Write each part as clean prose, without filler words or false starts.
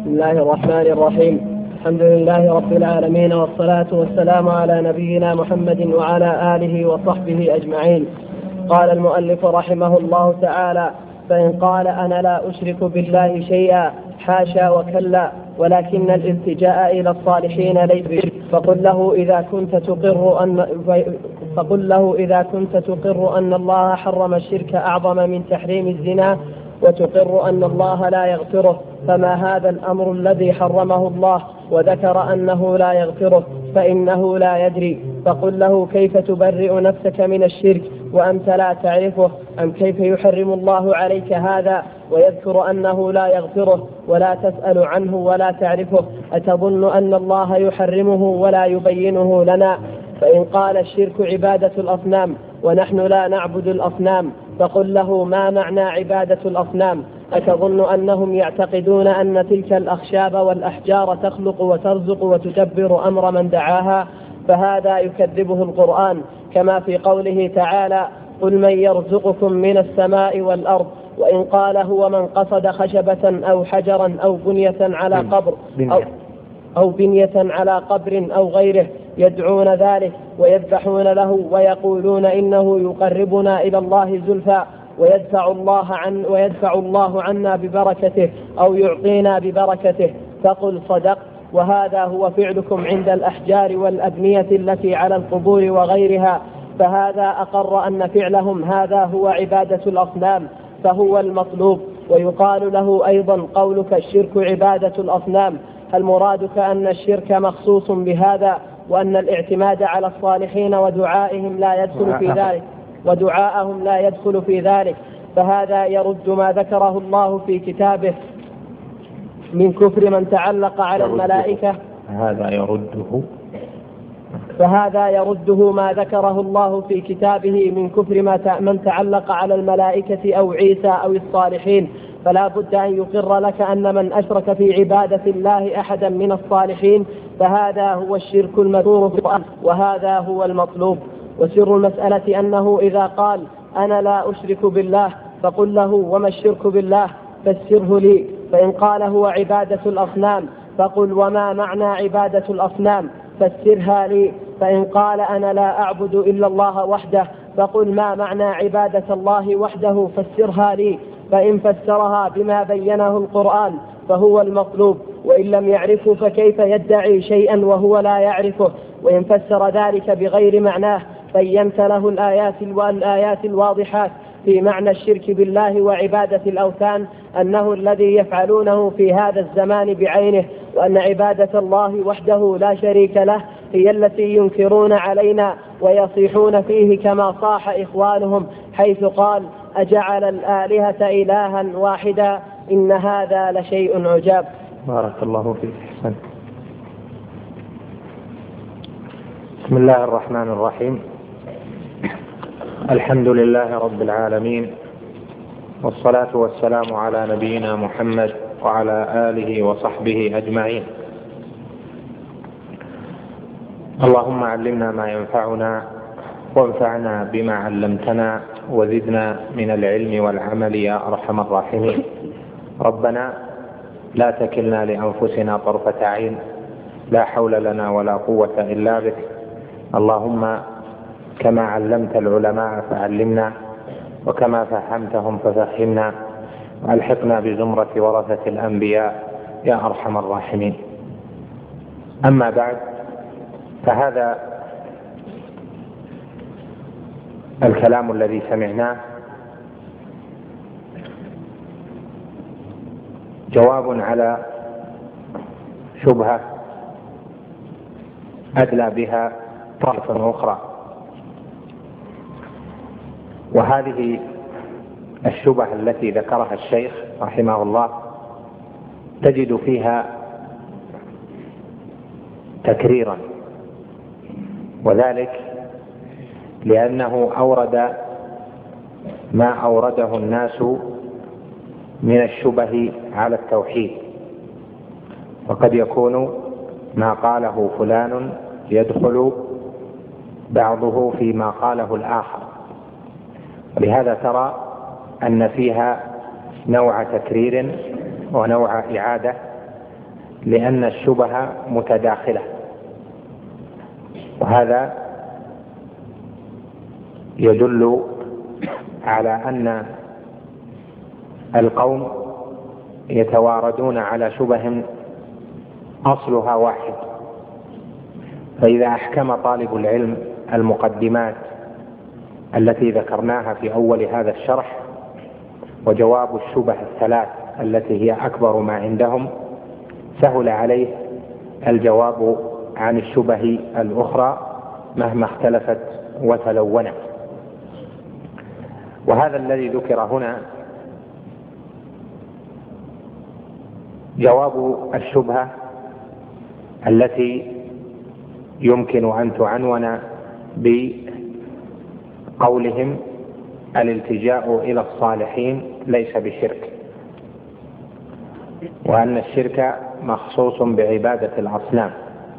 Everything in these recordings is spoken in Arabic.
بسم الله الرحمن الرحيم. الحمد لله رب العالمين، والصلاة والسلام على نبينا محمد وعلى آله وصحبه أجمعين. قال المؤلف رحمه الله تعالى: فإن قال أنا لا أشرك بالله شيئا، حاشا وكلا، ولكن الالتجاء إلى الصالحين ليس بشرك، فقل له إذا كنت تقر أن الله حرم الشرك أعظم من تحريم الزنا، وتقر أن الله لا يغفره، فما هذا الأمر الذي حرمه الله وذكر أنه لا يغفره، فإنه لا يدري. فقل له: كيف تبرئ نفسك من الشرك وأنت لا تعرفه؟ أم كيف يحرم الله عليك هذا ويذكر أنه لا يغفره ولا تسأل عنه ولا تعرفه؟ أتظن أن الله يحرمه ولا يبينه لنا؟ فإن قال الشرك عبادة الأصنام ونحن لا نعبد الأصنام، فقل له: ما معنى عبادة الأصنام؟ أتظن أنهم يعتقدون أن تلك الأخشاب والأحجار تخلق وترزق وتدبر أمر من دعاها؟ فهذا يكذبه القرآن، كما في قوله تعالى: قل من يرزقكم من السماء والأرض. وإن قال هو من قصد خشبة أو حجرا أو بنية على قبر أو غيره يدعون ذلك ويذبحون له ويقولون إنه يقربنا إلى الله زلفى ويدفع الله عنا ببركته أو يعطينا ببركته، فقل صدق، وهذا هو فعلكم عند الأحجار والأبنية التي على القبور وغيرها. فهذا أقر أن فعلهم هذا هو عبادة الأصنام، فهو المطلوب. ويقال له أيضا قولك الشرك عبادة الأصنام، هل مرادك أن الشرك مخصوص بهذا، وأن الاعتماد على الصالحين ودعائهم لا يدخل في ذلك؟ فهذا يرد ما ذكره الله في كتابه من كفر من تعلق على الملائكة. فهذا يرده ما ذكره الله في كتابه من كفر من تعلق على الملائكة أو عيسى أو الصالحين. فلا بد أن يقر لك أن من أشرك في عبادة الله أحدا من الصالحين فهذا هو الشرك المذكور في القرآن، وهذا هو المطلوب. وسر المسألة أنه إذا قال أنا لا أشرك بالله، فقل له: وما الشرك بالله؟ فسره لي. فإن قال هو عبادة الأصنام، فقل: وما معنى عبادة الأصنام؟ فسرها لي. فإن قال أنا لا أعبد إلا الله وحده، فقل: ما معنى عبادة الله وحده؟ فسرها لي. فإن فسرها بما بينه القرآن فهو المطلوب، وإن لم يعرفه فكيف يدعي شيئا وهو لا يعرفه؟ وإن فسر ذلك بغير معناه بينت له الآيات الواضحات في معنى الشرك بالله وعبادة الأوثان، أنه الذي يفعلونه في هذا الزمان بعينه، وأن عبادة الله وحده لا شريك له هي التي ينكرون علينا ويصيحون فيه كما صاح إخوانهم حيث قال: أجعل الآلهة إلها واحدا إن هذا لشيء عجاب. بارك الله فيك. حسن. بسم الله الرحمن الرحيم. الحمد لله رب العالمين، والصلاة والسلام على نبينا محمد وعلى آله وصحبه أجمعين. اللهم علمنا ما ينفعنا، وانفعنا بما علمتنا، وزدنا من العلم والعمل يا أرحم الراحمين. ربنا لا تكلنا لأنفسنا طرفة عين، لا حول لنا ولا قوة إلا بك. اللهم كما علمت العلماء فعلمنا، وكما فهمتهم ففهمنا، وألحقنا بزمرة ورثة الأنبياء يا أرحم الراحمين. أما بعد، فهذا الكلام الذي سمعناه جواب على شبهة أدلى بها طائفة أخرى، وهذه الشبهة التي ذكرها الشيخ رحمه الله تجد فيها تكريرا، وذلك لأنه أورد ما أورده الناس من الشبه على التوحيد، وقد يكون ما قاله فلان يدخل بعضه فيما قاله الآخر، ولهذا ترى أن فيها نوع تكرير ونوع إعادة لأن الشبه متداخلة، وهذا يدل على أن القوم يتواردون على شبه أصلها واحد. فإذا أحكم طالب العلم المقدمات التي ذكرناها في أول هذا الشرح وجواب الشبه الثلاث التي هي أكبر ما عندهم، سهل عليه الجواب عن الشبه الأخرى مهما اختلفت وتلونت. وهذا الذي ذكر هنا جواب الشبهة التي يمكن أن تعنون بقولهم الالتجاء إلى الصالحين ليس بشرك، وأن الشرك مخصوص بعبادة الأصنام.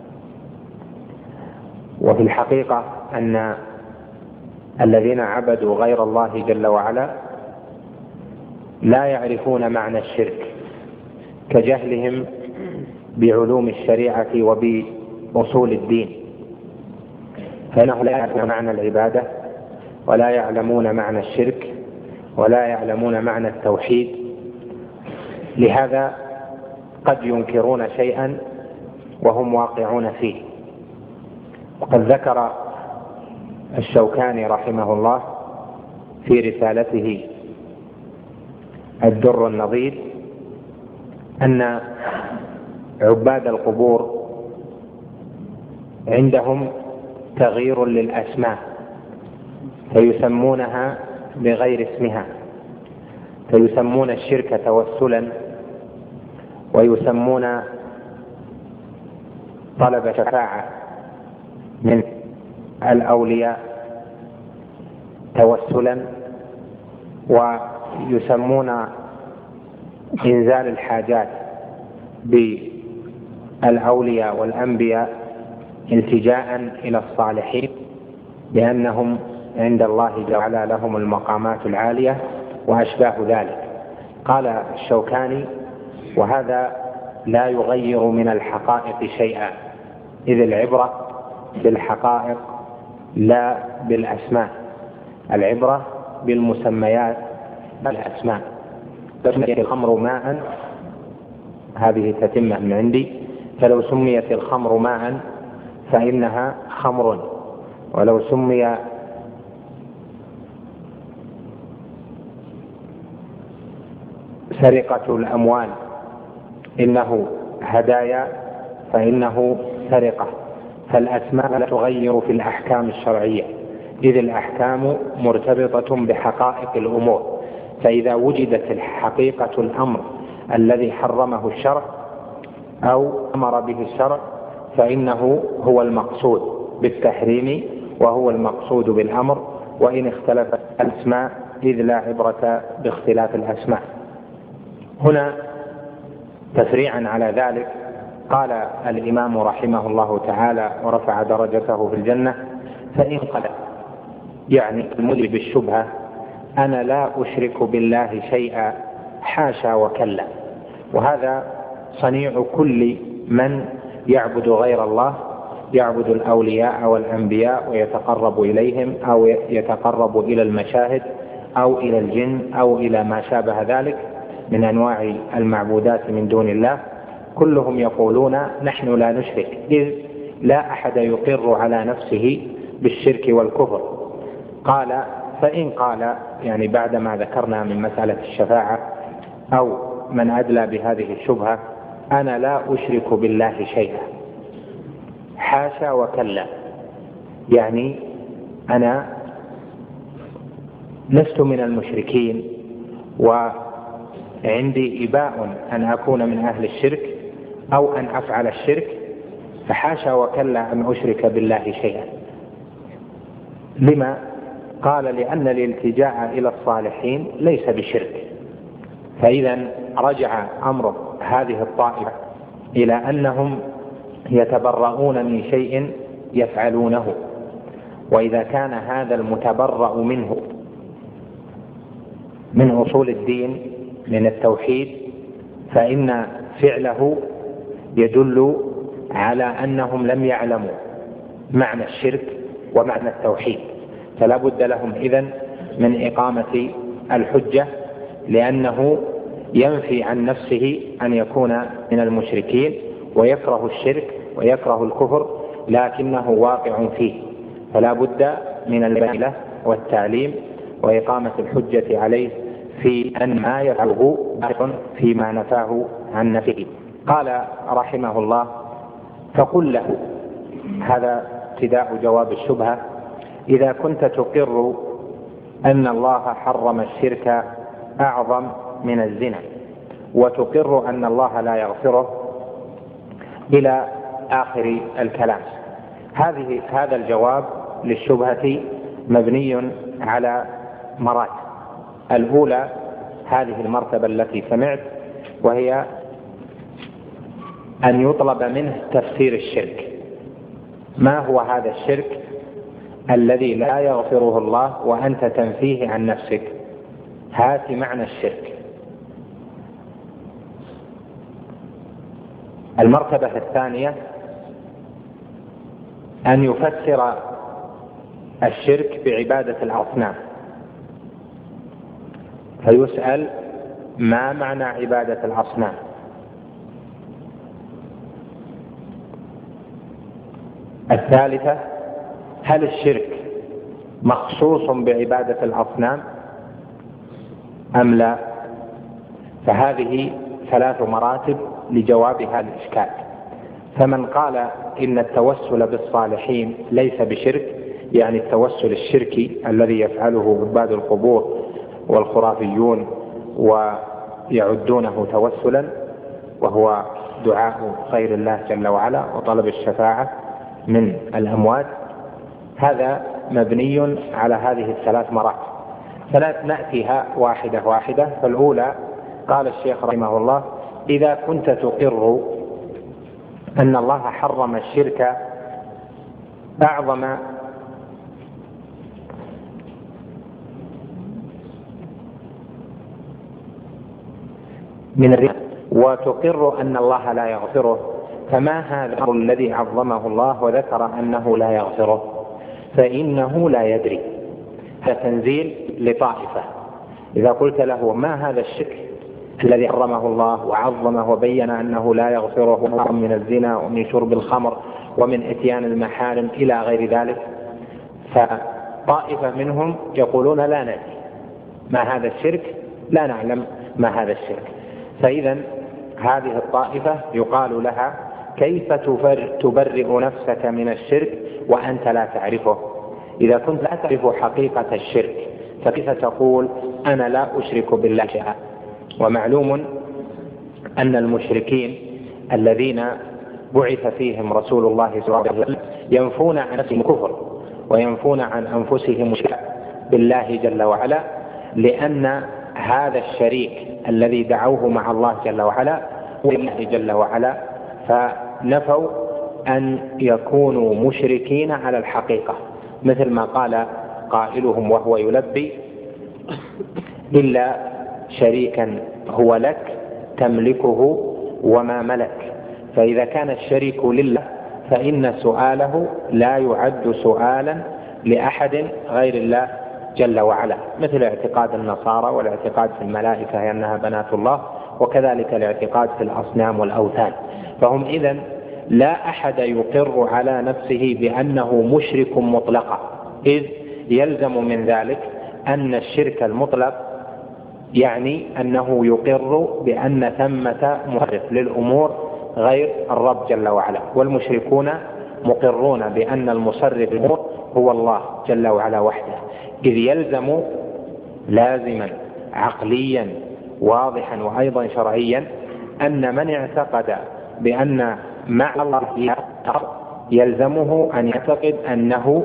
وفي الحقيقة أن الذين عبدوا غير الله جل وعلا لا يعرفون معنى الشرك كجهلهم بعلوم الشريعة وبأصول الدين، فإنهم لا يعرفون معنى العبادة ولا يعلمون معنى الشرك ولا يعلمون معنى التوحيد. لهذا قد ينكرون شيئا وهم واقعون فيه. وقد ذكر الشوكاني رحمه الله في رسالته الدر النضيد أن عباد القبور عندهم تغيير للأسماء فيسمونها بغير اسمها، فيسمون الشرك توسلا، ويسمون طلب شفاعة من الأولياء توسلا، ويسمون إنزال الحاجات بالأولياء والأنبياء التجاء إلى الصالحين، لأنهم عند الله جل وعلا لهم المقامات العالية وأشباه ذلك. قال الشوكاني: وهذا لا يغير من الحقائق شيئا، إذ العبرة بالحقائق لا بالأسماء، العبرة بالمسميات بالأسماء. سميت الخمر ماء، هذه تتمة من عندي، فلو سميت الخمر ماء فإنها خمر، ولو سمي سرقة الأموال إنه هدايا فإنه سرقة. فالأسماء لا تغير في الأحكام الشرعية، إذ الأحكام مرتبطة بحقائق الأمور، فإذا وجدت الحقيقة الأمر الذي حرمه الشرع أو أمر به الشرع فإنه هو المقصود بالتحريم وهو المقصود بالأمر، وإن اختلفت الأسماء إذ لا عبرة باختلاف الأسماء. هنا تفريعا على ذلك قال الإمام رحمه الله تعالى ورفع درجته في الجنة: فإن قال يعني المذنب بالشبهة أنا لا أشرك بالله شيئا حاشا وكلا. وهذا صنيع كل من يعبد غير الله، يعبد الأولياء والأنبياء ويتقرب إليهم أو يتقرب إلى المشاهد أو إلى الجن أو إلى ما شابه ذلك من أنواع المعبودات من دون الله. كلهم يقولون نحن لا نشرك، إذ لا أحد يقر على نفسه بالشرك والكفر. قال: فإن قال يعني بعدما ذكرنا من مسألة الشفاعة أو من أدلى بهذه الشبهة أنا لا أشرك بالله شيئا حاشا وكلا، يعني أنا لست من المشركين وعندي إباء أن أكون من أهل الشرك أو أن أفعل الشرك، فحاشا وكلا أن أشرك بالله شيئا. لما؟ قال: لأن الالتجاء إلى الصالحين ليس بشرك. فإذا رجع أمر هذه الطائفة إلى أنهم يتبرؤون من شيء يفعلونه، وإذا كان هذا المتبرأ منه من أصول الدين من التوحيد فإن فعله يدل على أنهم لم يعلموا معنى الشرك ومعنى التوحيد، فلا بد لهم إذن من إقامة الحجة، لأنه ينفي عن نفسه أن يكون من المشركين ويكره الشرك ويكره الكفر، لكنه واقع فيه، فلا بد من البينة والتعليم وإقامة الحجة عليه في أن ما يفعله فيما نفاه عن نفسه. قال رحمه الله: فقل له، هذا ابتداء جواب الشبهة: إذا كنت تقر أن الله حرم الشرك أعظم من الزنا، وتقر أن الله لا يغفره، إلى آخر الكلام. هذا الجواب للشبهة مبني على مراتب. الأولى هذه المرتبة التي سمعت، وهي أن يطلب منه تفسير الشرك. ما هو هذا الشرك الذي لا يغفره الله وأنت تنفيه عن نفسك؟ هات معنى الشرك. المرتبة الثانية أن يفسر الشرك بعبادة الأصنام، فيسأل: ما معنى عبادة الأصنام؟ الثالثة: هل الشرك مخصوص بعبادة الأصنام أم لا؟ فهذه 3 مراتب لجواب هذا الإشكال. فمن قال إن التوسل بالصالحين ليس بشرك، يعني التوسل الشركي الذي يفعله عباد القبور والخرافيون ويعدونه توسلا، وهو دعاء غير الله جل وعلا وطلب الشفاعة من الأموات، هذا مبني على هذه ال3 مراتب. نأتيها واحدة واحدة. فالأولى قال الشيخ رحمه الله: إذا كنت تقر أن الله حرم الشرك أعظم من الربا، وتقر أن الله لا يغفره، فما هذا الأمر الذي عظمه الله وذكر أنه لا يغفره؟ فإنه لا يدري. هذا تنزيل لطائفة. إذا قلت له: ما هذا الشرك الذي حرمه الله وعظمه وبين أنه لا يغفره من الزنا ومن شرب الخمر ومن إتيان المحارم إلى غير ذلك، فطائفة منهم يقولون: لا ندري ما هذا الشرك، لا نعلم ما هذا الشرك. فإذا هذه الطائفة يقال لها: كيف تبرئ نفسك من الشرك وأنت لا تعرفه؟ إذا كنت لا تعرف حقيقة الشرك فكيف تقول أنا لا أشرك بالله شيئا؟ ومعلوم أن المشركين الذين بعث فيهم رسول الله صلى الله عليه وسلم ينفون عن نفسهم الكفر وينفون عن أنفسهم الشرك بالله جل وعلا، لأن هذا الشريك الذي دعوه مع الله جل وعلا هو الله جل وعلا، فنفوا أن يكونوا مشركين على الحقيقة، مثل ما قال قائلهم وهو يلبي: إلا شريكا هو لك تملكه وما ملك. فإذا كان الشريك لله فإن سؤاله لا يعد سؤالا لأحد غير الله جل وعلا، مثل اعتقاد النصارى والاعتقاد في الملائكة أنها بنات الله، وكذلك الاعتقاد في الأصنام والأوثان. فهم إذن لا أحد يقر على نفسه بأنه مشرك مطلقا، إذ يلزم من ذلك أن الشرك المطلق يعني أنه يقر بأن ثمة محرف للأمور غير الرب جل وعلا، والمشركون مقرون بأن المصرف للأمور هو الله جل وعلا وحده، إذ يلزم لازما عقليا واضحا وأيضا شرعيا أن من اعتقد بأن مع الله يلزمه أن يعتقد أنه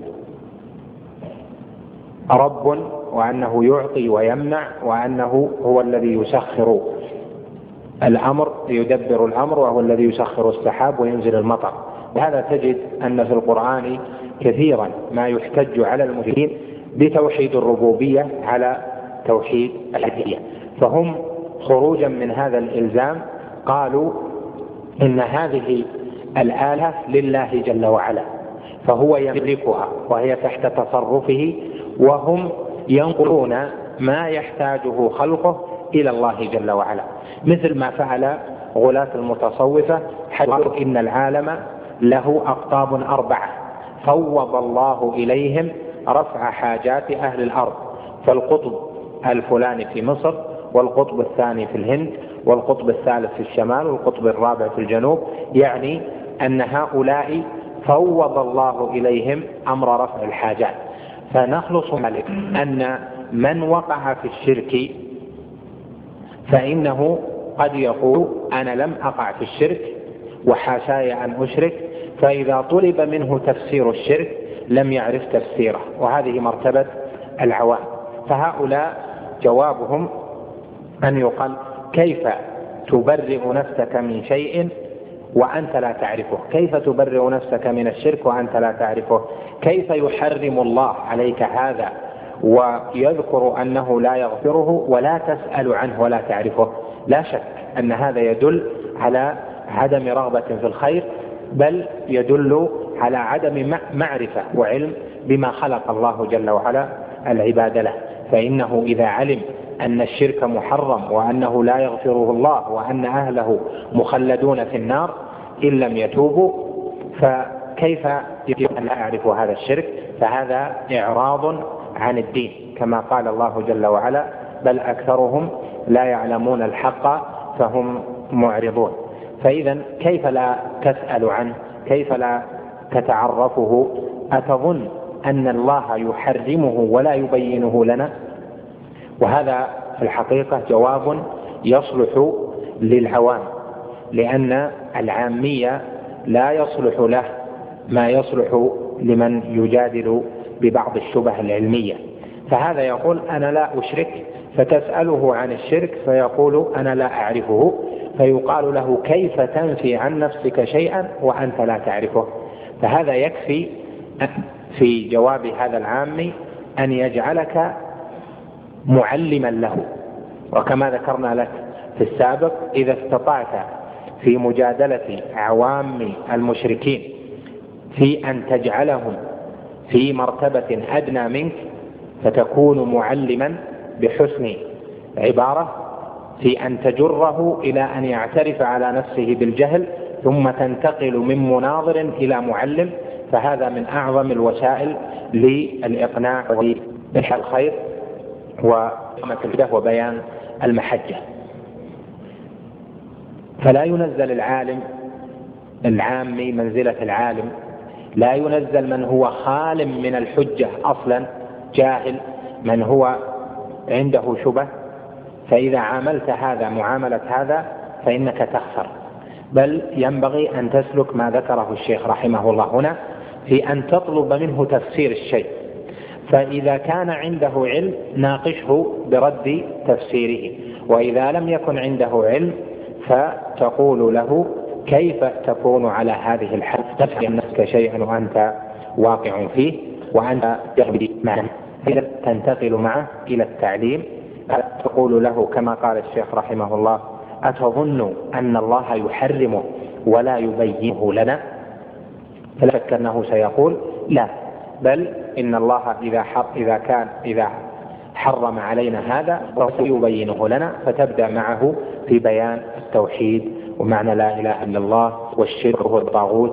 رب، وأنه يعطي ويمنع، وأنه هو الذي يسخر الأمر، يدبر الأمر، وهو الذي يسخر السحاب وينزل المطر. وهذا تجد أن في القرآن كثيرا ما يحتج على المشركين بتوحيد الربوبية على توحيد الألوهية. فهم خروجا من هذا الإلزام قالوا إن هذه الآلة لله جل وعلا، فهو يملكها وهي تحت تصرفه، وهم ينقلون ما يحتاجه خلقه إلى الله جل وعلا، مثل ما فعل غلاة المتصوفة حيث إن العالم له أقطاب 4 فوض الله إليهم رفع حاجات أهل الأرض، فالقطب الفلاني في مصر، والقطب الثاني في الهند، والقطب الثالث في الشمال، والقطب الرابع في الجنوب، يعني أن هؤلاء فوض الله إليهم أمر رفع الحاجات. فنخلص من ذلك أن من وقع في الشرك فإنه قد يقول أنا لم أقع في الشرك وحاشاي أن أشرك، فإذا طلب منه تفسير الشرك لم يعرف تفسيره، وهذه مرتبة العوام. فهؤلاء جوابهم أن يقال كيف تبرئ نفسك من شيء وأنت لا تعرفه؟ كيف تبرئ نفسك من الشرك وأنت لا تعرفه؟ كيف يحرم الله عليك هذا ويذكر أنه لا يغفره ولا تسأل عنه ولا تعرفه؟ لا شك أن هذا يدل على عدم رغبة في الخير، بل يدل على عدم معرفة وعلم بما خلق الله جل وعلا العباد له. فإنه إذا علم أن الشرك محرم وأنه لا يغفره الله وأن أهله مخلدون في النار إن لم يتوبوا، فكيف يمكن أن لا يعرفوا هذا الشرك؟ فهذا إعراض عن الدين، كما قال الله جل وعلا بل أكثرهم لا يعلمون الحق فهم معرضون. فإذا كيف لا تسأل عنه؟ كيف لا تتعرفه؟ أتظن أن الله يحرمه ولا يبينه لنا؟ وهذا في الحقيقة جواب يصلح للعوام، لأن العامية لا يصلح له ما يصلح لمن يجادل ببعض الشبه العلمية. فهذا يقول أنا لا أشرك، فتسأله عن الشرك فيقول أنا لا أعرفه، فيقال له كيف تنفي عن نفسك شيئا وأنت لا تعرفه؟ فهذا يكفي في جواب هذا العامي أن يجعلك معلما له. وكما ذكرنا لك في السابق، إذا استطعت في مجادلة عوام المشركين في أن تجعلهم في مرتبة أدنى منك فتكون معلما بحسن عبارة، في أن تجره إلى أن يعترف على نفسه بالجهل ثم تنتقل من مناظر إلى معلم، فهذا من أعظم الوسائل للإقناع وإلحاح الخير وإقامة الهدى وبيان المحجة. فلا ينزل العالم العامي منزلة العالم، لا ينزل من هو خال من الحجة أصلا جاهل، من هو عنده شبه، فإذا عاملت هذا معاملة هذا فإنك تخسر، بل ينبغي أن تسلك ما ذكره الشيخ رحمه الله هنا في أن تطلب منه تفسير الشيء، فإذا كان عنده علم ناقشه برد تفسيره، وإذا لم يكن عنده علم فتقول له كيف تكون على هذه الحال تفهم نفسك شيئا وأنت واقع فيه وأنت تغبي معه، إذا تنتقل معه إلى التعليم، تقول له كما قال الشيخ رحمه الله أتظن أن الله يحرمه ولا يبينه لنا؟ فلا شك أنه سيقول لا، بل إن الله إذا حرم علينا هذا وسيبينه لنا، فتبدأ معه في بيان التوحيد ومعنى لا إله إلا الله والشرك والطاغوت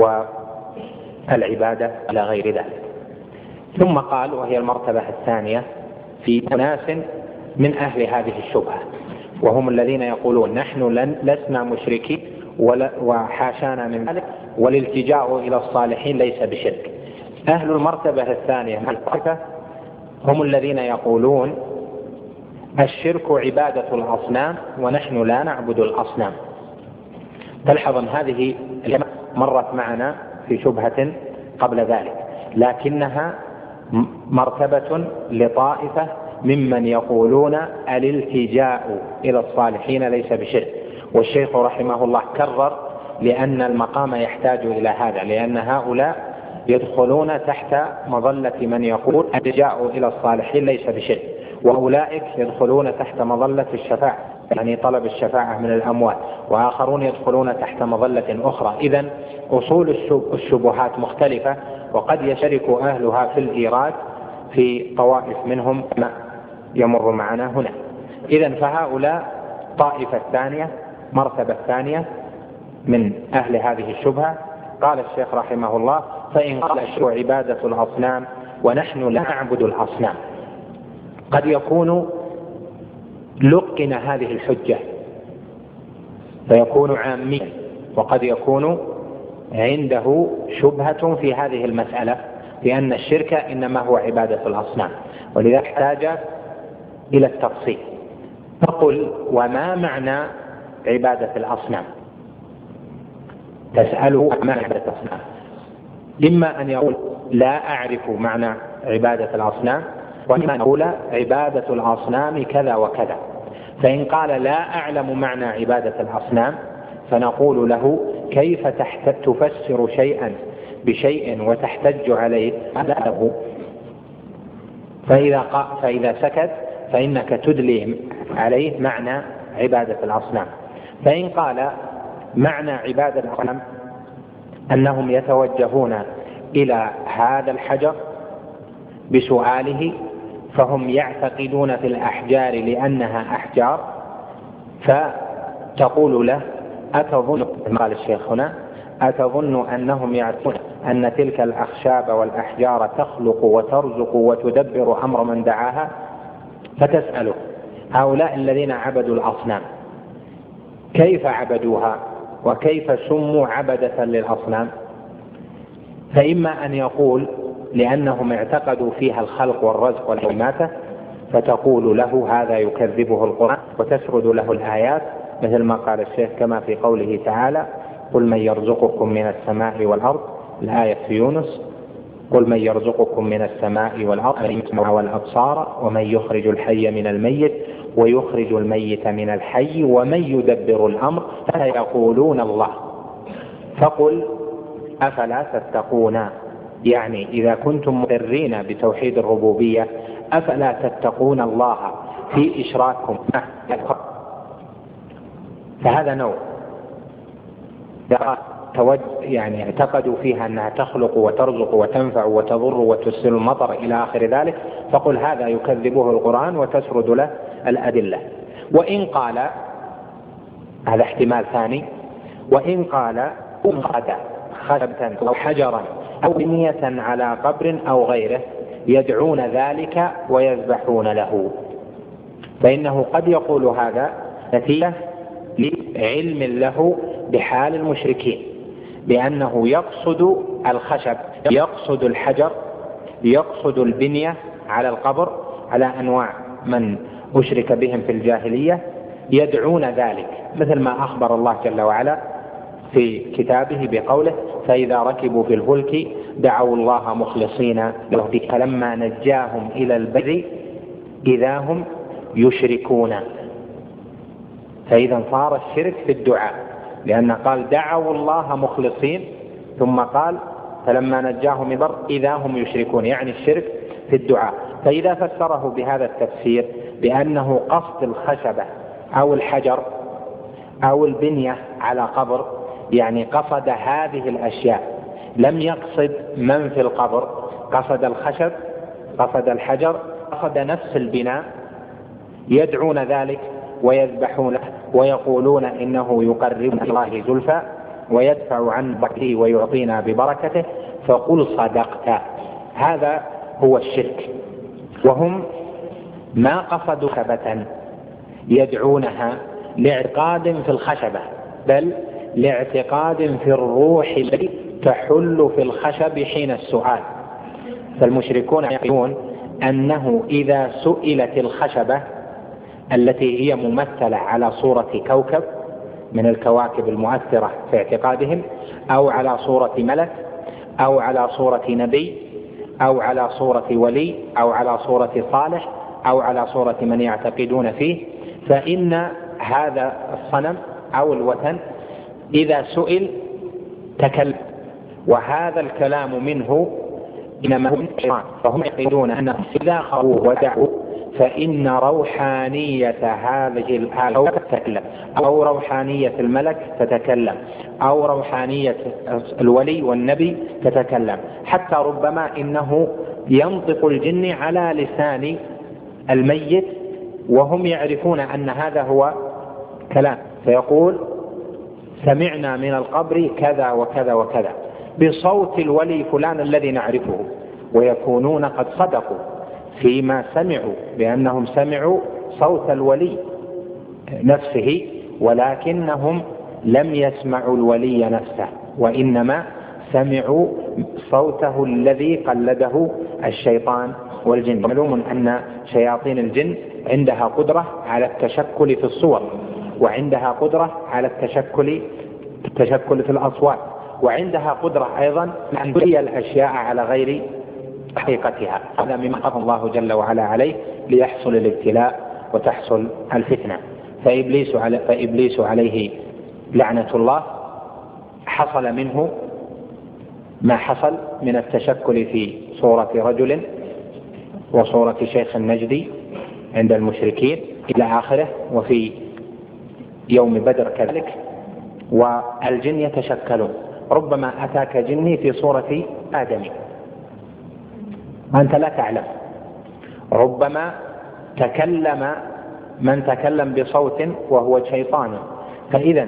والعبادة إلى غير ذلك. ثم قال وهي المرتبة الثانية في أناس من أهل هذه الشبهة، وهم الذين يقولون نحن لسنا مشركين وحاشانا من ذلك، والالتجاء إلى الصالحين ليس بشرك. أهل المرتبة الثانية من الطائفة هم الذين يقولون الشرك عبادة الأصنام ونحن لا نعبد الأصنام. تلحظ أن هذه مرت معنا في شبهة قبل ذلك، لكنها مرتبة لطائفة ممن يقولون الالتجاء إلى الصالحين ليس بشرك. والشيخ رحمه الله كرر لأن المقام يحتاج إلى هذا، لأن هؤلاء يدخلون تحت مظلة من يقول الالتجاء إلى الصالحين ليس بشرك، وأولئك يدخلون تحت مظلة الشفاعة يعني طلب الشفاعة من الأموات، وآخرون يدخلون تحت مظلة أخرى. إذن أصول الشبهات مختلفة، وقد يشترك أهلها في الإيراد في طوائف منهم كما يمر معنا هنا. إذن فهؤلاء طائفة ثانية، مرتبة ثانية من أهل هذه الشبهة. قال الشيخ رحمه الله: فإن قال الشرع عبادة الأصنام ونحن لا نعبد الأصنام. قد يكون لقن هذه الحجة فيكون عاميا، وقد يكون عنده شبهة في هذه المسألة لأن الشرك إنما هو عبادة الأصنام، ولذا احتاج إلى التفصيل. فقل: وما معنى عبادة الأصنام؟ تسأله ما عبادة الأصنام، إما أن يقول لا أعرف معنى عبادة الأصنام، وإما أن يقول عبادة الأصنام كذا وكذا. فإن قال لا أعلم معنى عبادة الأصنام فنقول له: كيف تفسر شيئا بشيء وتحتج عليه؟ له. فإذا سكت فإنك تدلي عليه معنى عبادة الأصنام. فإن قال معنى عبادة الأصنام أنهم يتوجهون إلى هذا الحجر بسؤاله، فهم يعتقدون في الأحجار لأنها أحجار، فتقول له: أتظن، قال الشيخ هنا، أتظن أنهم يعتقدون أن تلك الأخشاب والأحجار تخلق وترزق وتدبر أمر من دعاها؟ فتسأله: هؤلاء الذين عبدوا الأصنام كيف عبدوها وكيف سموا عبدة للأصنام؟ فإما أن يقول لأنهم اعتقدوا فيها الخلق والرزق والإماتة، فتقول له: هذا يكذبه القرآن، وتسرد له الآيات مثل ما قال الشيخ كما في قوله تعالى: قل من يرزقكم من السماء والأرض، الآية في يونس: قل من يرزقكم من السماء والأرض والأبصار ومن يخرج الحي من الميت ويخرج الميت من الحي ومن يدبر الأمر فيقولون الله. فقل: أفلا تتقون؟ يعني إذا كنتم مقرين بتوحيد الربوبية أفلا تتقون الله في إشراككم؟ فهذا نوع يعني اعتقدوا فيها أنها تخلق وترزق وتنفع وتضر وترسل المطر إلى آخر ذلك، فقل هذا يكذبه القرآن وتسرد له الأدلة. وإن قال، هذا احتمال ثاني، وإن قال خشبة أو حجرا أو بنية على قبر أو غيره يدعون ذلك ويذبحون له، فإنه قد يقول هذا نتيجة لعلم له بحال المشركين، بأنه يقصد الخشب، يقصد الحجر، يقصد البنية على القبر، على أنواع من أشرك بهم في الجاهلية يدعون ذلك، مثل ما أخبر الله جل وعلا في كتابه بقوله: فإذا ركبوا في الفلك دعوا الله مخلصين له الدين فلما نجاهم إلى البر إذا هم يشركون. فإذا صار الشرك في الدعاء، لأن قال دعوا الله مخلصين، ثم قال فلما نجاهم إلى البر إذا هم يشركون، يعني الشرك في الدعاء. فإذا فسره بهذا التفسير بأنه قصد الخشبة أو الحجر أو البنية على قبر، يعني قصد هذه الأشياء، لم يقصد من في القبر، قصد الخشب، قصد الحجر، قصد نفس البناء، يدعون ذلك ويذبحونه ويقولون إنه يقربنا الله زلفى ويدفع عن بركته ويعطينا ببركته، فقل صدقت. هذا هو الشرك. وهم ما قصدوا خشبة يدعونها لاعتقاد في الخشبة، بل لاعتقاد في الروح التي تحل في الخشب حين السؤال. فالمشركون يقولون أنه إذا سئلت الخشبة التي هي ممثلة على صورة كوكب من الكواكب المؤثرة في اعتقادهم، أو على صورة ملك، أو على صورة نبي، أو على صورة ولي، أو على صورة صالح، أو على صورة من يعتقدون فيه، فإن هذا الصنم أو الوثن إذا سئل تكلم، وهذا الكلام منه إنما هو شيطان. فهم يعتقدون أنه إذا خروا ودعوا فإن روحانية هذه الآية تتكلم، أو روحانية الملك تتكلم، أو روحانية الولي والنبي تتكلم، حتى ربما إنه ينطق الجن على لسان الميت وهم يعرفون أن هذا هو كلام، فيقول سمعنا من القبر كذا وكذا وكذا بصوت الولي فلان الذي نعرفه، ويكونون قد صدقوا فيما سمعوا بأنهم سمعوا صوت الولي نفسه، ولكنهم لم يسمعوا الولي نفسه، وإنما سمعوا صوته الذي قلده الشيطان والجن. معلوم أن شياطين الجن عندها قدرة على التشكل في الصور، وعندها قدرة على التشكل في الأصوات، وعندها قدرة أيضا أن تري الأشياء على غير حقيقتها. هذا مما قضى الله جل وعلا عليه ليحصل الابتلاء وتحصل الفتنة. فإبليس عليه لعنة الله حصل منه ما حصل من التشكل في صورة رجل وصورة شيخ النجدي عند المشركين إلى آخره، وفي يوم بدر كذلك. والجن يتشكلون، ربما أتاك جني في صورة آدمي وأنت لا تعلم، ربما تكلم من تكلم بصوت وهو شيطان. فإذا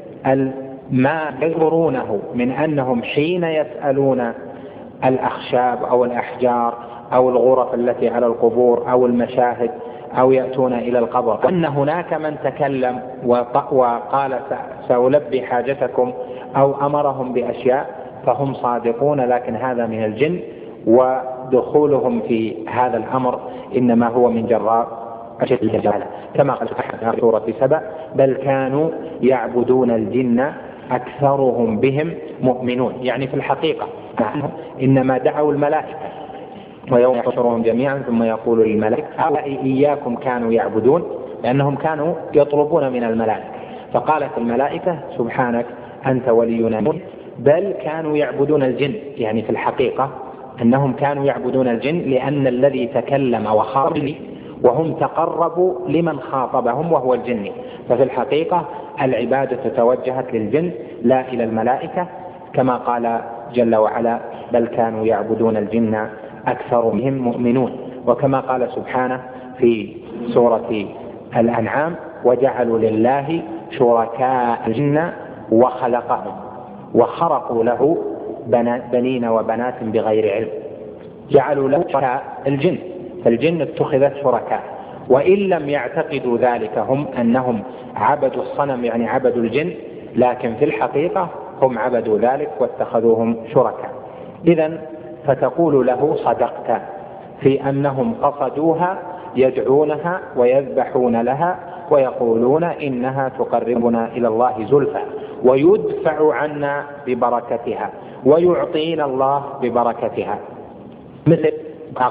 ما يذكرونه من أنهم حين يسألون الأخشاب أو الأحجار أو الغرف التي على القبور أو المشاهد أو يأتون إلى القبر وأن هناك من تكلم وقال سألبي حاجتكم أو أمرهم بأشياء، فهم صادقون، لكن هذا من الجن، ودخولهم في هذا الأمر إنما هو من جراء الجهالة، كما قال في سورة سبأ: بل كانوا يعبدون الجن أكثرهم بهم مؤمنون. يعني في الحقيقة إنما دعوا الملائكة، ويوم يحشرهم جميعا ثم يقول للملائكة إياكم كانوا يعبدون، لأنهم كانوا يطلبون من الملائكة، فقالت الملائكة سبحانك أنت ولينا، بل كانوا يعبدون الجن. يعني في الحقيقة أنهم كانوا يعبدون الجن، لأن الذي تكلم وخاطب وهم تقربوا لمن خاطبهم وهو الجن، ففي الحقيقة العبادة توجهت للجن لا إلى الملائكة، كما قال جل وعلا: بل كانوا يعبدون الجن أكثرهم مؤمنون. وكما قال سبحانه في سورة الأنعام: وجعلوا لله شركاء الجن وخلقهم وخرقوا له بنين وبنات بغير علم. جعلوا له شركاء الجن، فالجن اتخذت شركاء، وإن لم يعتقدوا ذلك هم أنهم عبدوا الصنم، يعني عبدوا الجن، لكن في الحقيقة هم عبدوا ذلك واتخذوهم شركاء. إذن فتقول له صدقت في أنهم قصدوها يدعونها ويذبحون لها ويقولون إنها تقربنا إلى الله زلفى ويدفع عنا ببركتها ويعطينا الله ببركتها، مثل ما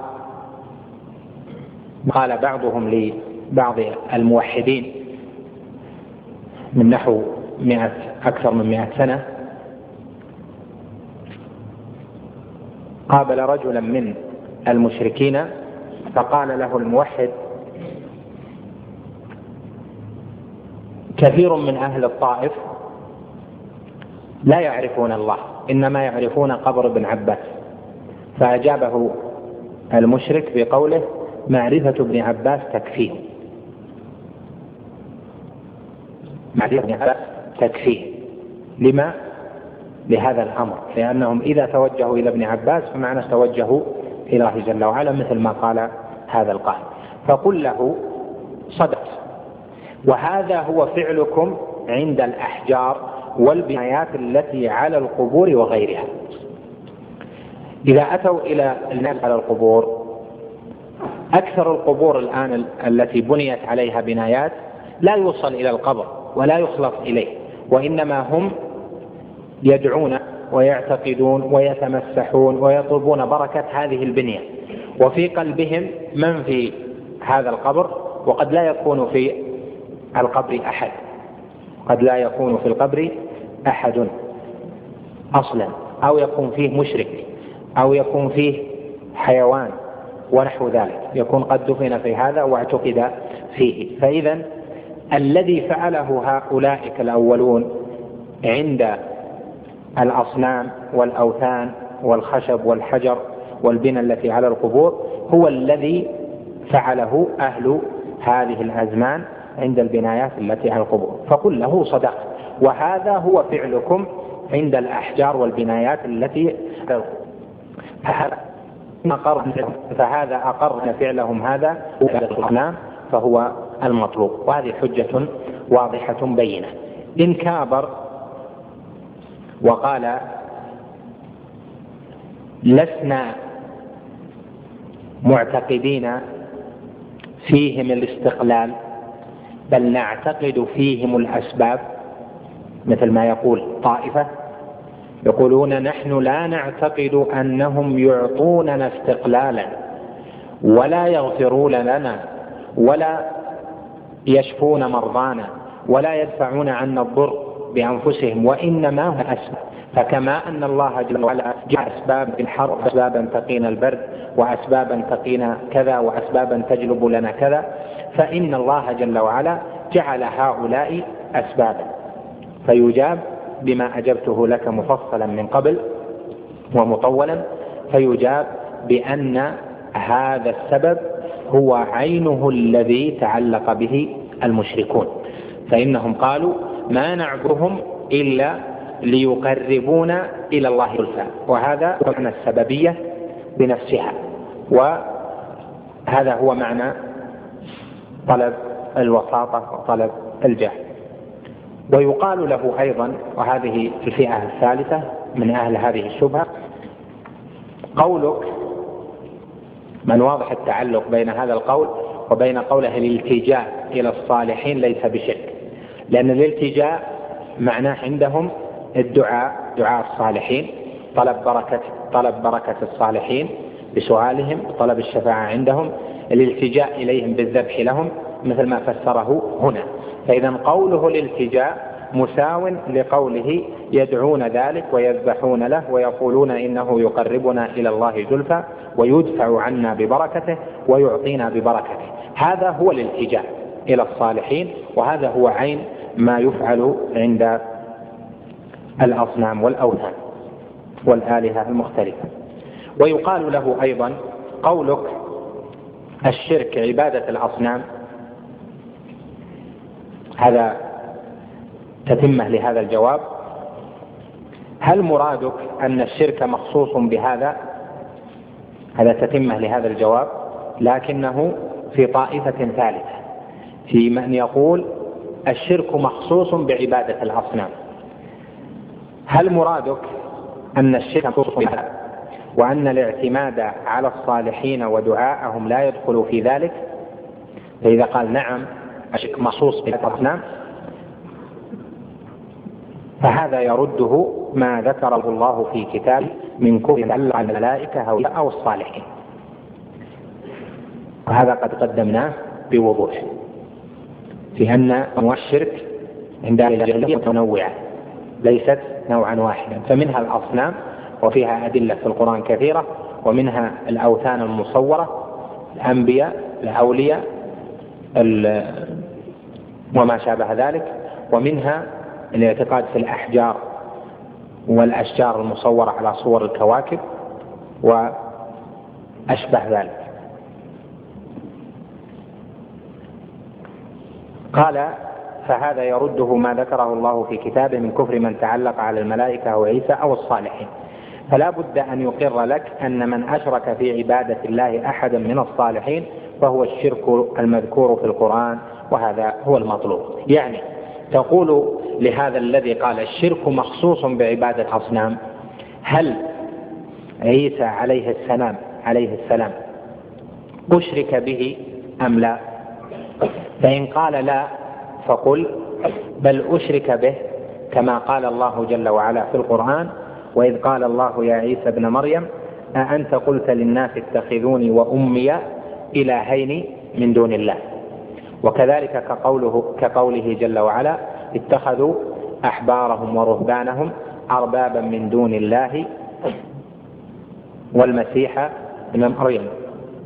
قال بعضهم لبعض الموحدين من نحو أكثر من 100 سنة، قابل رجلا من المشركين فقال له الموحد: كثير من أهل الطائف لا يعرفون الله، إنما يعرفون قبر ابن عباس. فأجابه المشرك بقوله: معرفة ابن عباس تكفيه، معرفة ابن عباس تكفيه. لما؟ لهذا الأمر، لأنهم إذا توجهوا إلى ابن عباس فمعنى توجهوا إلى الله جل وعلا، مثل ما قال هذا القائل. فقل له: صدقت، وهذا هو فعلكم عند الأحجار والبنايات التي على القبور وغيرها. إذا أتوا إلى الناس على القبور، أكثر القبور الآن التي بنيت عليها بنايات لا يوصل إلى القبر ولا يخلص إليه، وإنما هم يدعون ويعتقدون ويتمسحون ويطلبون بركة هذه البنية، وفي قلبهم من في هذا القبر، وقد لا يكون في القبر أحد، قد لا يكون في القبر أحد أصلا، أو يكون فيه مشرك، أو يكون فيه حيوان، ونحو ذلك، يكون قد دفن في هذا واعتقد فيه. فإذا الذي فعله هؤلاء الأولون عند الأصنام والأوثان والخشب والحجر والبنى التي على القبور هو الذي فعله أهل هذه الأزمان عند البنايات التي على القبور، فقل له صدق، وهذا هو فعلكم عند الأحجار والبنايات التي على القبور، فهذا أقر فعلهم هذا الأصنام فهو المطلوب. وهذه حجة واضحة بينة. إن كابر وقال لسنا معتقدين فيهم الاستقلال بل نعتقد فيهم الأسباب، مثل ما يقول طائفة يقولون نحن لا نعتقد أنهم يعطوننا استقلالا ولا يغفرون لنا ولا يشفون مرضانا ولا يدفعون عنا الضر بأنفسهم، وإنما هم أسباب. فكما أن الله جل وعلا جعل أسباب الحر وأسبابا تقينا البرد وأسبابا تقينا كذا وأسبابا تجلب لنا كذا، فإن الله جل وعلا جعل هؤلاء أسبابا. فيجاب بما أجبته لك مفصلا من قبل ومطولا، فيجاب بأن هذا السبب هو عينه الذي تعلق به المشركون، فإنهم قالوا ما نعبدهم إلا ليقربونا إلى الله زلفى، وهذا معنى السببية بنفسها، وهذا هو معنى طلب الوساطة وطلب الجاه. ويقال له أيضا، وهذه الفئة الثالثة من أهل هذه الشبهة، قولك من واضح التعلق بين هذا القول وبين قوله الالتجاء إلى الصالحين ليس بشرك، لأن الالتجاء معناه عندهم الدعاء، دعاء الصالحين، طلب بركة الصالحين بسؤالهم، طلب الشفاعة عندهم، الالتجاء إليهم بالذبح لهم مثل ما فسره هنا. فإذا قوله الالتجاء مساو لقوله يدعون ذلك ويذبحون له ويقولون إنه يقربنا إلى الله زلفى ويدفع عنا ببركته ويعطينا ببركته. هذا هو الالتجاء إلى الصالحين، وهذا هو عين ما يفعل عند الأصنام والأوثان والآلهة المختلفة. ويقال له أيضا قولك الشرك عبادة الأصنام، هذا تتمة لهذا الجواب. هل مرادك أن الشرك مخصوص بهذا؟ هذا تتمة لهذا الجواب، لكنه في طائفة ثالثة، في من يقول الشرك مخصوص بعبادة الأصنام. هل مرادك أن الشرك مخصوص بهذا وأن الاعتماد على الصالحين ودعاءهم لا يدخل في ذلك؟ فإذا قال نعم الشرك مخصوص بالأصنام فهذا يرده ما ذكره الله في كتابه من كفر على الملائكة أو الصالحين، وهذا قد قدمناه بوضوح في أن أنواع الشرك عند أهل الجاهلية متنوعة ليست نوعا واحدا، فمنها الأصنام وفيها أدلة في القرآن كثيرة، ومنها الأوثان المصورة، الأنبياء، الأولياء، وما شابه ذلك، ومنها الاعتقاد في الأحجار والأشجار المصورة على صور الكواكب وأشبه ذلك. قال فهذا يرده ما ذكره الله في كتابه من كفر من تعلق على الملائكة أو عيسى أو الصالحين، فلا بد أن يقر لك أن من أشرك في عبادة الله أحدا من الصالحين فهو الشرك المذكور في القرآن، وهذا هو المطلوب. يعني تقول لهذا الذي قال الشرك مخصوص بعبادة أصنام، هل عيسى عليه السلام أشرك به أم لا؟ فإن قال لا فقل بل أشرك به، كما قال الله جل وعلا في القرآن وإذ قال الله يا عيسى ابن مريم أأنت قلت للناس اتخذوني وأمي إلهين من دون الله. وكذلك كقوله جل وعلا اتخذوا أحبارهم ورهبانهم أربابا من دون الله والمسيح ابن مريم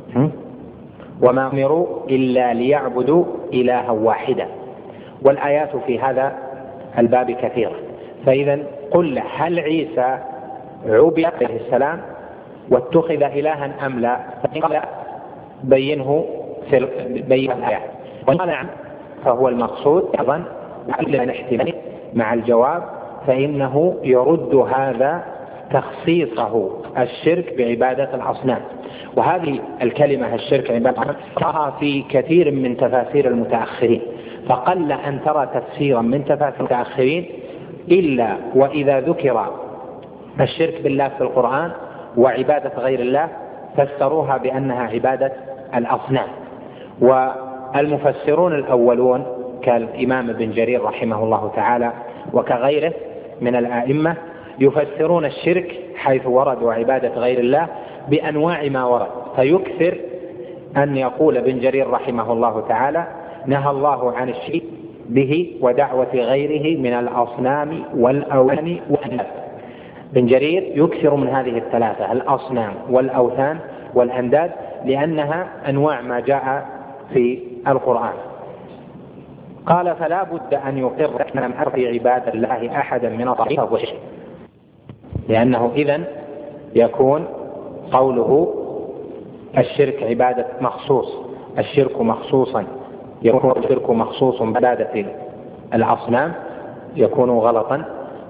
وما أمروا إلا ليعبدوا إلها واحدا. والآيات في هذا الباب كثيرة. فإذا قل هل عيسى عبد عليه السلام واتخذ إلها أم لا؟ فقال بينه في بين الآيات، وقال نعم فهو المقصود أيضا الاحتمال مع الجواب، فإنه يرد هذا تخصيصه الشرك بعبادة الأصنام. وهذه الكلمة الشرك عبادة الأصنام في كثير من تفاسير المتأخرين، فقل أن ترى تفسيرا من تفاسير المتأخرين إلا وإذا ذكر الشرك بالله في القرآن وعبادة غير الله فسروها بأنها عبادة الأصنام. والمفسرون الأولون كالإمام ابن جرير رحمه الله تعالى وكغيره من الآئمة يفسرون الشرك حيث ورد وعبادة غير الله بأنواع ما ورد، فيكثر أن يقول ابن جرير رحمه الله تعالى نهى الله عن الشرك به ودعوة غيره من الأصنام والأوثان والأنداد. ابن جرير يكثر من هذه الثلاثة، الأصنام والأوثان والأنداد، لأنها أنواع ما جاء في القرآن. قال فلا بد أن يقر من في عباد الله أحدا من الصحيح والشرك، لأنه إذن يكون قوله الشرك عبادة مخصوص، الشرك مخصوصا، يكون الشرك مخصوص بعبادة الأصنام يكون غلطا،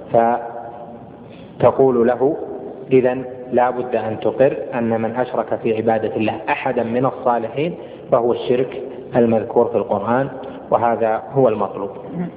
فتقول له إذن لا بد أن تقر أن من أشرك في عبادة الله أحدا من الصالحين فهو الشرك المذكور في القرآن، وهذا هو المطلوب.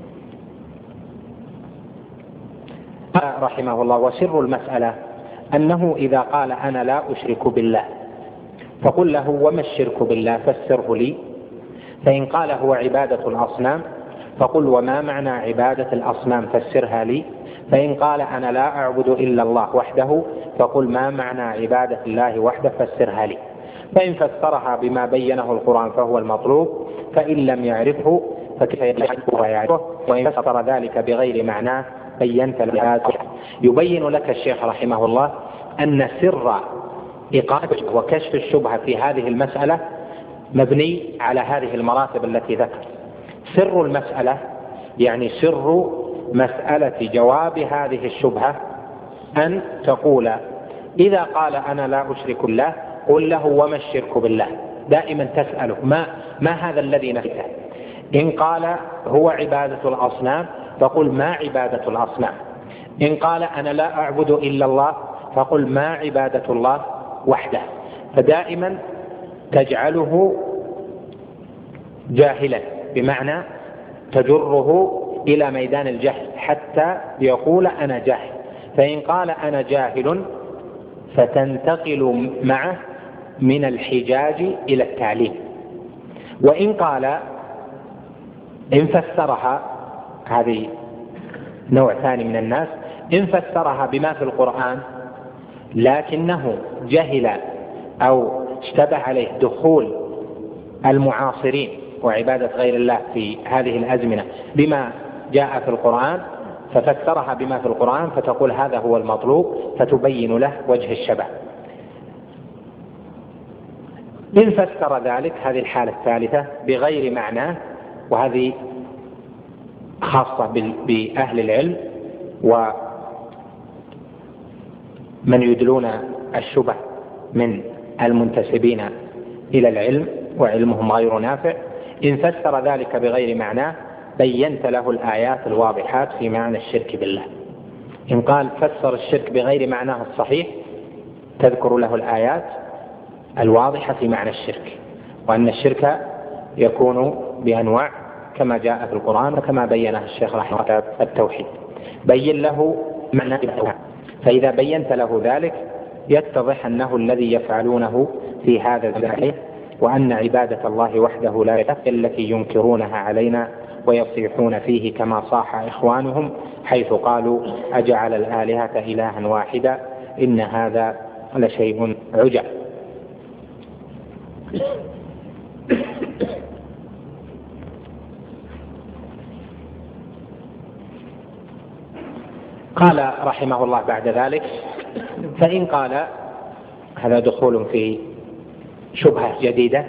رحمه الله وسر المسألة أنه إذا قال أنا لا أشرك بالله فقل له وما الشرك بالله فسره لي، فإن قال هو عبادة الأصنام فقل وما معنى عبادة الأصنام فسرها لي، فإن قال أنا لا أعبد إلا الله وحده فقل ما معنى عبادة الله وحده فسرها لي. فإن فسرها بما بينه القرآن فهو المطلوب، فإن لم يعرفه فكيف يعرفه ويعرفه، وإن فسر ذلك بغير معناه بينت له. يبين لك الشيخ رحمه الله أن سر إيقاظ وكشف الشبهة في هذه المسألة مبني على هذه المراتب التي ذكر. سر المسألة يعني سر مسألة جواب هذه الشبهة أن تقول إذا قال أنا لا أشرك الله قل له وما الشرك بالله، دائما تسأله ما هذا الذي نفته. إن قال هو عبادة الأصنام فقل ما عبادة الأصنام، إن قال أنا لا أعبد إلا الله فقل ما عبادة الله وحده. فدائما تجعله جاهلا، بمعنى تجره إلى ميدان الجهل حتى يقول أنا جاهل. فإن قال أنا جاهل فتنتقل معه من الحجاج إلى التعليم. وإن قال إن فسرها، هذه نوع ثاني من الناس، إن فسرها بما في القرآن لكنه جهل أو اشتبه عليه دخول المعاصرين وعبادة غير الله في هذه الأزمنة بما جاء في القرآن ففسرها بما في القرآن فتقول هذا هو المطلوب، فتبين له وجه الشبه. إن فسر ذلك، هذه الحالة الثالثة، بغير معناه، وهذه خاصة بأهل العلم ومن يدلون الشبه من المنتسبين إلى العلم وعلمهم غير نافع. إن فسر ذلك بغير معناه بينت له الآيات الواضحات في معنى الشرك بالله. إن قال فسر الشرك بغير معناه الصحيح تذكر له الآيات الواضحة في معنى الشرك، وأن الشرك يكون بأنواع كما جاء في القرآن وكما بينه الشيخ رحمه الله التوحيد. بين له معنى التوحيد، فإذا بينت له ذلك يتضح أنه الذي يفعلونه في هذا الزمان، وأن عبادة الله وحده لا يكفي التي ينكرونها علينا ويصيحون فيه كما صاح إخوانهم حيث قالوا أجعل الآلهة إلها واحدا إن هذا لشيء عجب. قال رحمه الله بعد ذلك فإن قال، هذا دخول في شبهة جديدة؟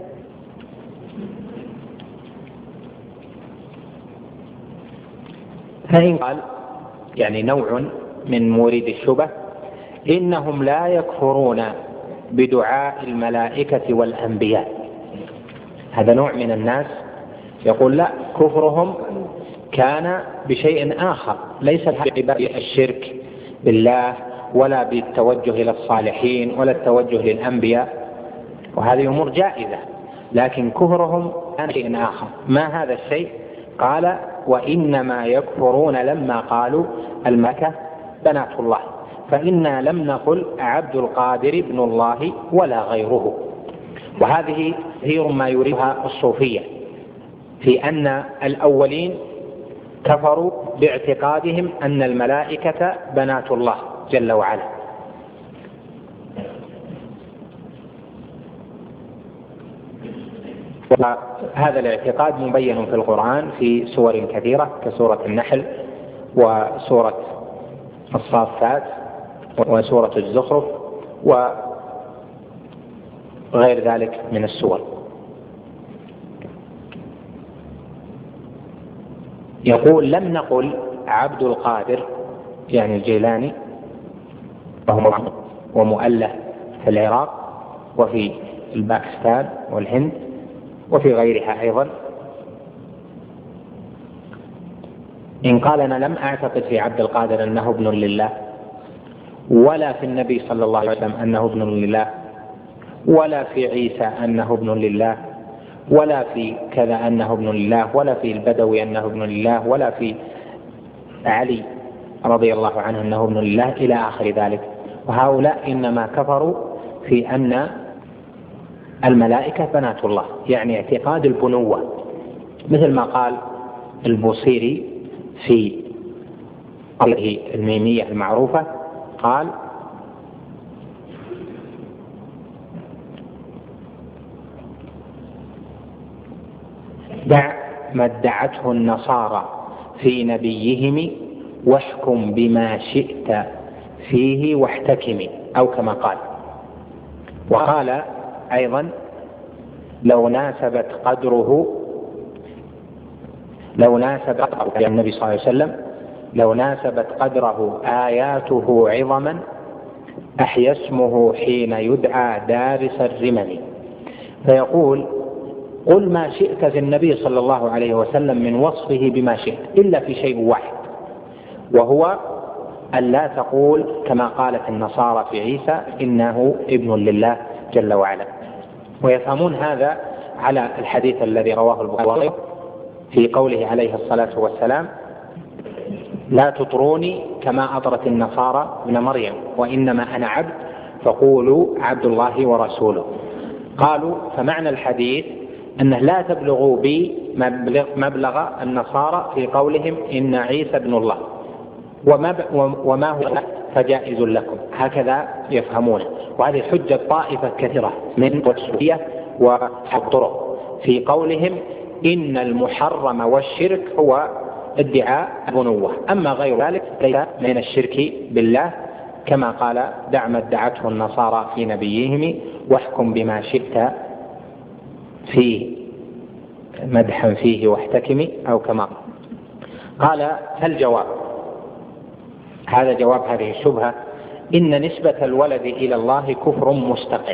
فإن قال يعني نوع من مورد الشبه إنهم لا يكفرون بدعاء الملائكة والأنبياء، هذا نوع من الناس يقول لا، كفرهم كان بشيء آخر ليس الشرك بالله ولا بالتوجه إلى الصالحين ولا التوجه للأنبياء، وهذه أمور جائزة، لكن كفرهم كان شيء آخر. ما هذا الشيء؟ قال وإنما يكفرون لما قالوا الملائكة بنات الله، فإنا لم نقل عبد القادر ابن الله ولا غيره. وهذه كثير ما يريدها الصوفية في أن الأولين كفروا باعتقادهم أن الملائكة بنات الله جل وعلا. وهذا الاعتقاد مبين في القرآن في سور كثيرة كسورة النحل وسورة الصافات وسورة الزخرف وغير ذلك من السور. يقول لم نقل عبد القادر يعني الجيلاني وهو ومؤله في العراق وفي الباكستان والهند وفي غيرها أيضا، إن قال أنا لم أعتقد في عبد القادر أنه ابن لله، ولا في النبي صلى الله عليه وسلم أنه ابن لله، ولا في عيسى أنه ابن لله، ولا في كذا أنه ابن لله، ولا في البدوي أنه ابن لله، ولا في علي رضي الله عنه أنه ابن لله إلى آخر ذلك. وهؤلاء إنما كفروا في أن الملائكة بنات الله، يعني اعتقاد البنوة، مثل ما قال البوصيري في قوله الميمية المعروفة، قال دع ما ادعته النصارى في نبيهم واحكم بما شئت فيه واحتكم، أو كما قال. وقال أيضا لو ناسبت النبي صلى الله عليه وسلم لو ناسبت قدره آياته عظما أحيا اسمه حين يدعى دارس الرمم. فيقول قل ما شئت في النبي صلى الله عليه وسلم من وصفه بما شئت إلا في شيء واحد، وهو أن لا تقول كما قالت النصارى في عيسى إنه ابن لله جل وعلا. ويفهمون هذا على الحديث الذي رواه البخاري في قوله عليه الصلاة والسلام لا تطروني كما أطرت النصارى ابن مريم وإنما أنا عبد فقولوا عبد الله ورسوله. قالوا فمعنى الحديث أنه لا تبلغوا بي مبلغ النصارى في قولهم إن عيسى ابن الله، وما هو فجائز لكم، هكذا يفهمونه. وهذه حجة طائفة كثيرة من الصوفية والطرق في قولهم إن المحرم والشرك هو ادعاء البنوة، أما غير ذلك ليس من الشرك بالله، كما قال دع ما ادعته النصارى في نبيهم واحكم بما شئت في مدحا فيه واحتكم، أو كما قال. فالجواب هذا جواب هذه الشبهة إن نسبة الولد إلى الله كفر مستقل.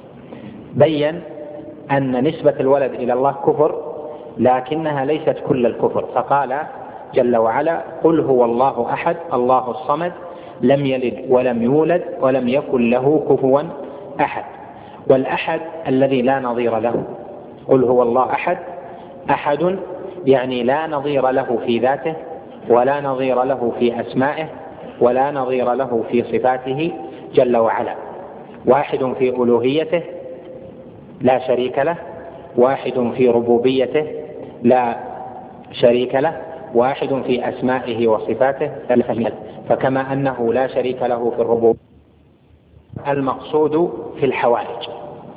بين أن نسبة الولد إلى الله كفر لكنها ليست كل الكفر، فقال جل وعلا قل هو الله أحد الله الصمد لم يلد ولم يولد ولم يكن له كفوا أحد. والأحد الذي لا نظير له، قل هو الله أحد، أحد يعني لا نظير له في ذاته ولا نظير له في أسمائه ولا نظير له في صفاته جل وعلا. واحد في ألوهيته لا شريك له، واحد في ربوبيته لا شريك له، واحد في أسمائه وصفاته لا شريك له. فكما أنه لا شريك له في الربوبية المقصود في الحوائج.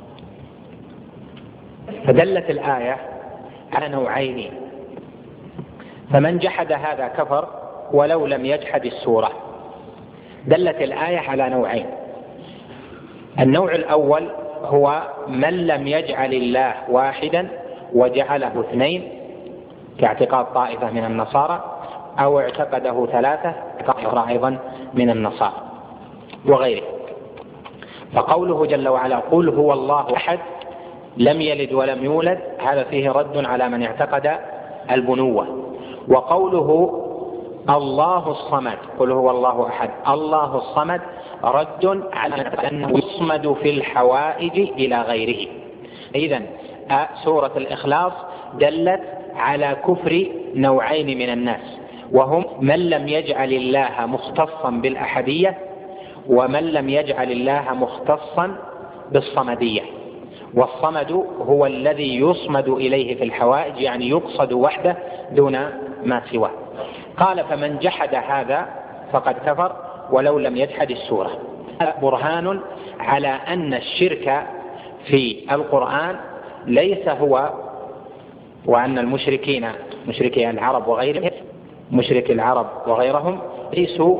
فدلت الآية على نوعين، فمن جحد هذا كفر ولو لم يجحد السورة. دلت الآية على نوعين، النوع الأول هو من لم يجعل الله واحدا وجعله اثنين، كاعتقاد طائفة من النصارى، أو اعتقده ثلاثة كاعتقاد أيضا من النصارى وغيره. فقوله جل وعلا قل هو الله أحد لم يلد ولم يولد، هذا فيه رد على من اعتقد البنوة. وقوله الله الصمد، قل هو الله أحد الله الصمد، رد على أنه يصمد في الحوائج إلى غيره. إذن سورة الإخلاص دلت على كفر نوعين من الناس، وهم من لم يجعل الله مختصا بالأحدية، ومن لم يجعل الله مختصا بالصمدية. والصمد هو الذي يصمد إليه في الحوائج، يعني يقصد وحده دون ما سواه. قال فمن جحد هذا فقد كفر ولو لم يجحد السورة. برهان على أن الشرك في القرآن ليس هو، وأن المشركين مشركي العرب وغيرهم مشركي العرب وغيرهم ليسوا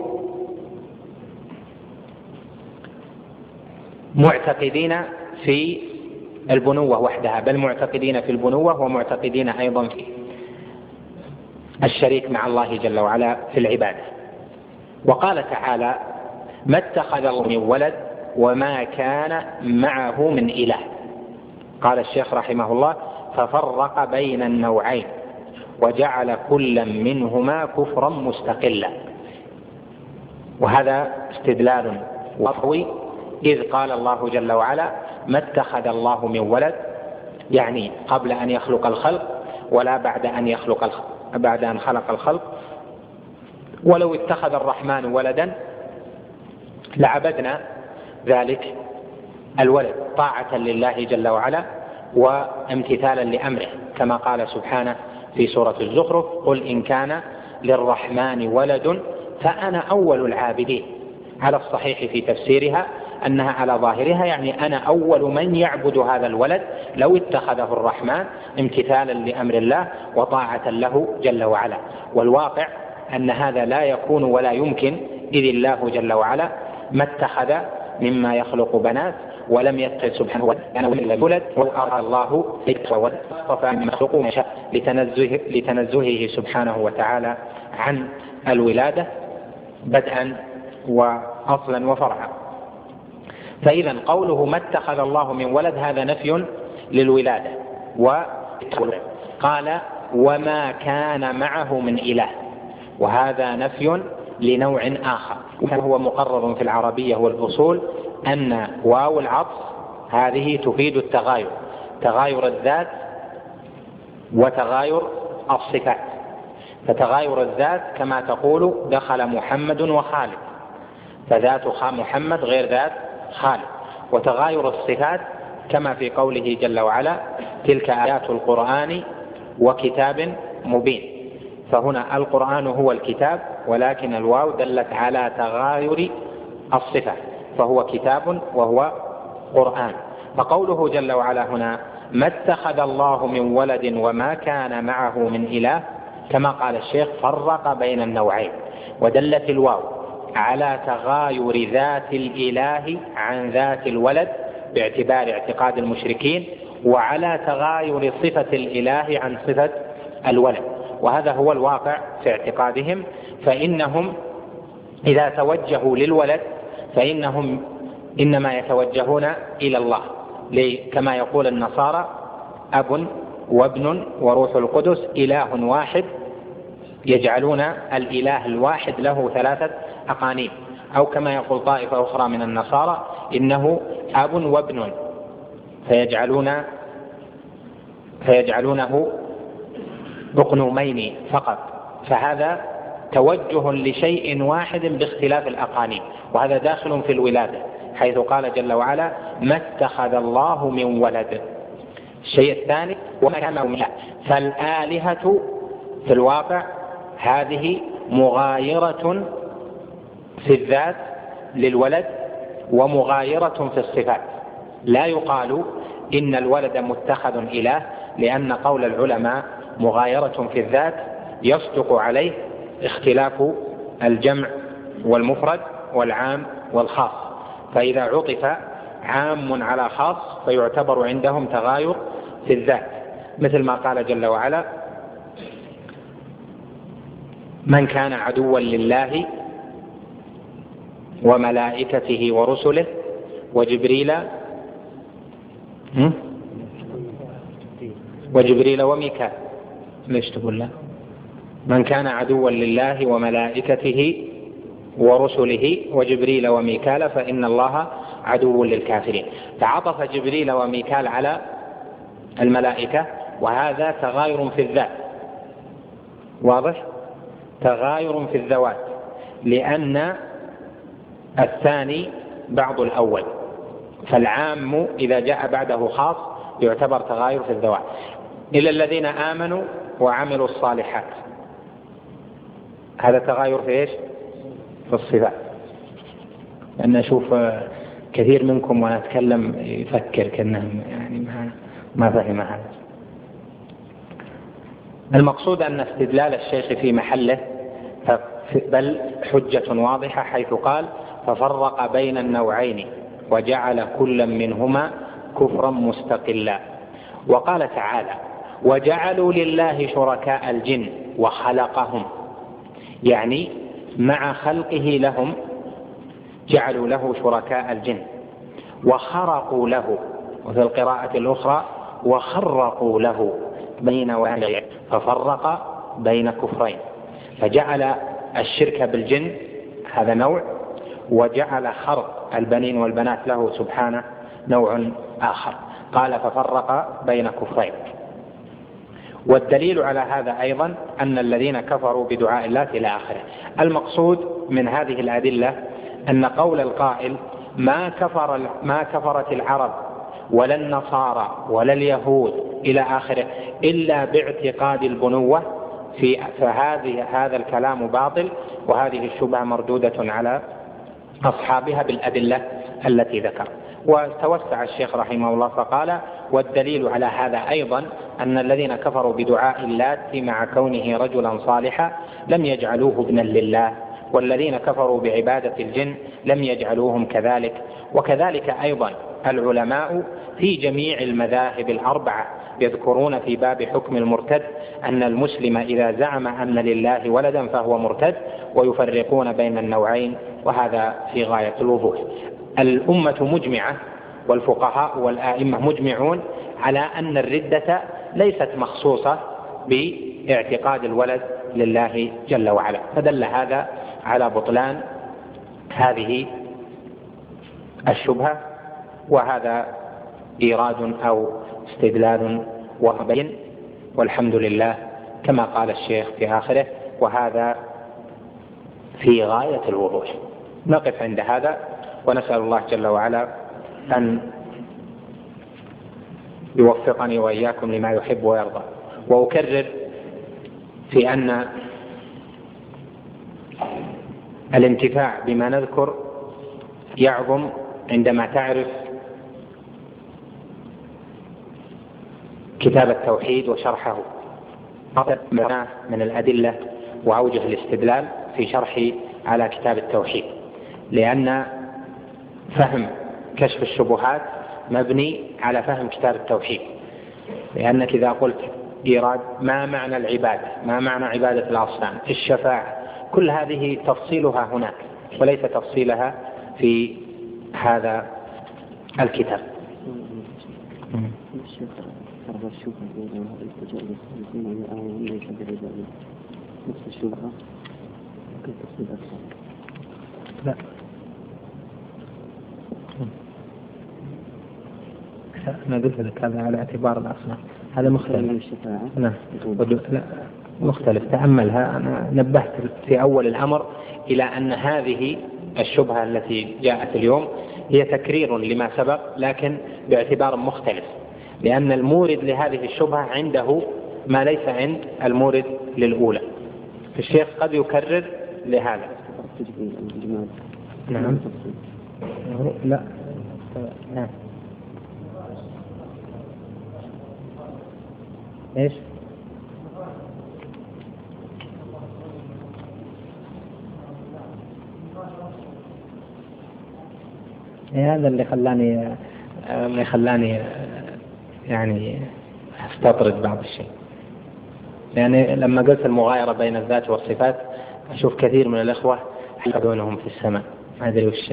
معتقدين في البنوة وحدها، بل معتقدين في البنوة ومعتقدين أيضا في الشريك مع الله جل وعلا في العبادة. وقال تعالى ما اتخذ الله من ولد وما كان معه من إله. قال الشيخ رحمه الله ففرق بين النوعين وجعل كلا منهما كفرا مستقلا. وهذا استدلال قوي، إذ قال الله جل وعلا ما اتخذ الله من ولد، يعني قبل أن يخلق الخلق ولا بعد أن خلق الخلق. ولو اتخذ الرحمن ولدا لعبدنا ذلك الولد طاعة لله جل وعلا وامتثالا لأمره، كما قال سبحانه في سورة الزخرف قل إن كان للرحمن ولد فأنا أول العابدين. على الصحيح في تفسيرها أنها على ظاهرها يعني أنا أول من يعبد هذا الولد لو اتخذه الرحمن امتثالا لأمر الله وطاعة له جل وعلا. والواقع أن هذا لا يكون ولا يمكن، إذ الله جل وعلا ما اتخذ مما يخلق بنات ولم يتخذ سبحانه ولد، وأرى الله اصطفى مما يخلق لتنزهه سبحانه وتعالى عن الولادة بدءا وأصلا وفرعا. فإذا قوله ما اتخذ الله من ولد هذا نفي للولادة. قال وما كان معه من إله، وهذا نفي لنوع آخر وهو مقرر في العربية والأصول أن واو العطف هذه تفيد التغاير، تغاير الذات وتغاير الصفات. فتغاير الذات كما تقول دخل محمد وخالد، فذات محمد غير ذات خالد. وتغاير الصفات كما في قوله جل وعلا تلك آيات القرآن وكتاب مبين. فهنا القرآن هو الكتاب، ولكن الواو دلت على تغاير الصفة، فهو كتاب وهو قرآن. فقوله جل وعلا هنا ما اتخذ الله من ولد وما كان معه من إله، كما قال الشيخ فرق بين النوعين، ودلت الواو على تغاير ذات الإله عن ذات الولد باعتبار اعتقاد المشركين، وعلى تغاير صفة الإله عن صفة الولد. وهذا هو الواقع في اعتقادهم. فإنهم إذا توجهوا للولد فإنهم إنما يتوجهون إلى الله، كما يقول النصارى أب وابن وروح القدس إله واحد، يجعلون الإله الواحد له ثلاثة أقانيم. أو كما يقول طائفة أخرى من النصارى إنه أب وابن، فيجعلونه بقنومين فقط. فهذا توجه لشيء واحد باختلاف الأقانيم، وهذا داخل في الولادة، حيث قال جل وعلا ما اتخذ الله من ولد. الشيء الثاني وما كان معه. فالآلهة في الواقع هذه مغايرة في الذات للولد ومغايرة في الصفات. لا يقال إن الولد متخذ إله، لأن قول العلماء مغايرة في الذات يصدق عليه اختلاف الجمع والمفرد والعام والخاص. فإذا عطف عام على خاص فيعتبر عندهم تغاير في الذات، مثل ما قال جل وعلا: من كان عدوا لله وملائكته ورسله وجبريل وميكال. ليش تقول لا؟ من كان عدوا لله وملائكته ورسله وجبريل وميكال فإن الله عدو للكافرين. فعطف جبريل وميكال على الملائكة، وهذا تغاير في الذات، واضح؟ تغاير في الذوات، لأن الثاني بعض الأول، فالعام إذا جاء بعده خاص يعتبر تغاير في الذوات. إلا الذين آمنوا وعملوا الصالحات، هذا تغاير في إيش؟ في الصفات. لأن أشوف كثير منكم وأنا أتكلم يفكر كأنه يعني ما فهم هذا. المقصود أن استدلال الشيخ في محله، بل حجة واضحة، حيث قال: ففرق بين النوعين وجعل كلا منهما كفرا مستقلا. وقال تعالى: وجعلوا لله شركاء الجن وخلقهم، يعني مع خلقه لهم جعلوا له شركاء الجن وخرقوا له، وفي القراءة الأخرى وخرقوا له بين وعليه، ففرق بين كفرين، فجعل الشرك بالجن هذا نوع، وجعل خرق البنين والبنات له سبحانه نوع آخر. قال: ففرق بين كفرين. والدليل على هذا أيضا أن الذين كفروا بدعاء الله إلى آخره. المقصود من هذه الأدلة أن قول القائل: ما كفرت العرب ولا النصارى ولا اليهود إلى آخره إلا باعتقاد البنوة، هذا الكلام باطل، وهذه الشبهة مردودة على أصحابها بالأدلة التي ذكر. وتوسع الشيخ رحمه الله فقال: والدليل على هذا أيضا أن الذين كفروا بدعاء اللات مع كونه رجلا صالحا لم يجعلوه ابنا لله، والذين كفروا بعبادة الجن لم يجعلوهم كذلك. وكذلك أيضا العلماء في جميع المذاهب الأربعة يذكرون في باب حكم المرتد أن المسلم إذا زعم أن لله ولدا فهو مرتد، ويفرقون بين النوعين، وهذا في غاية الوضوح. الأمة مجمعة، والفقهاء والآئمة مجمعون على أن الردة ليست مخصوصة باعتقاد الولد لله جل وعلا، فدل هذا على بطلان هذه الشبهة. وهذا إيراد أو استدلال وبين، والحمد لله كما قال الشيخ في آخره: وهذا في غاية الوضوح. نقف عند هذا، ونسأل الله جل وعلا أن يوفقني وإياكم لما يحب ويرضى. وأكرر في أن الانتفاع بما نذكر يعظم عندما تعرف كتاب التوحيد وشرحه من الأدلة وأوجه الاستدلال في شرحي على كتاب التوحيد، لأن فهم كشف الشبهات مبني على فهم كتاب التوحيد. لأنك إذا قلت إيراد ما معنى العبادة، ما معنى عبادة الأصنام، الشفاعة، كل هذه تفصيلها هناك وليس تفصيلها في هذا الكتاب. لا أنا قلت لك هذا على اعتبار الأصنام، هذا مختلف. لا مختلف، تأملها. أنا نبهت في أول الأمر إلى أن هذه الشبهة التي جاءت اليوم هي تكرير لما سبق، لكن باعتبار مختلف، لأن المورد لهذه الشبهة عنده ما ليس عند المورد للأولى. الشيخ قد يكرر لهذا. نعم. لا نعم. ايش؟ هذا اللي خلاني يعني استطرد بعض الشيء. يعني لما قلت المغايرة بين الذات والصفات أشوف كثير من الإخوة يحدونهم في السماء، ما أدري وش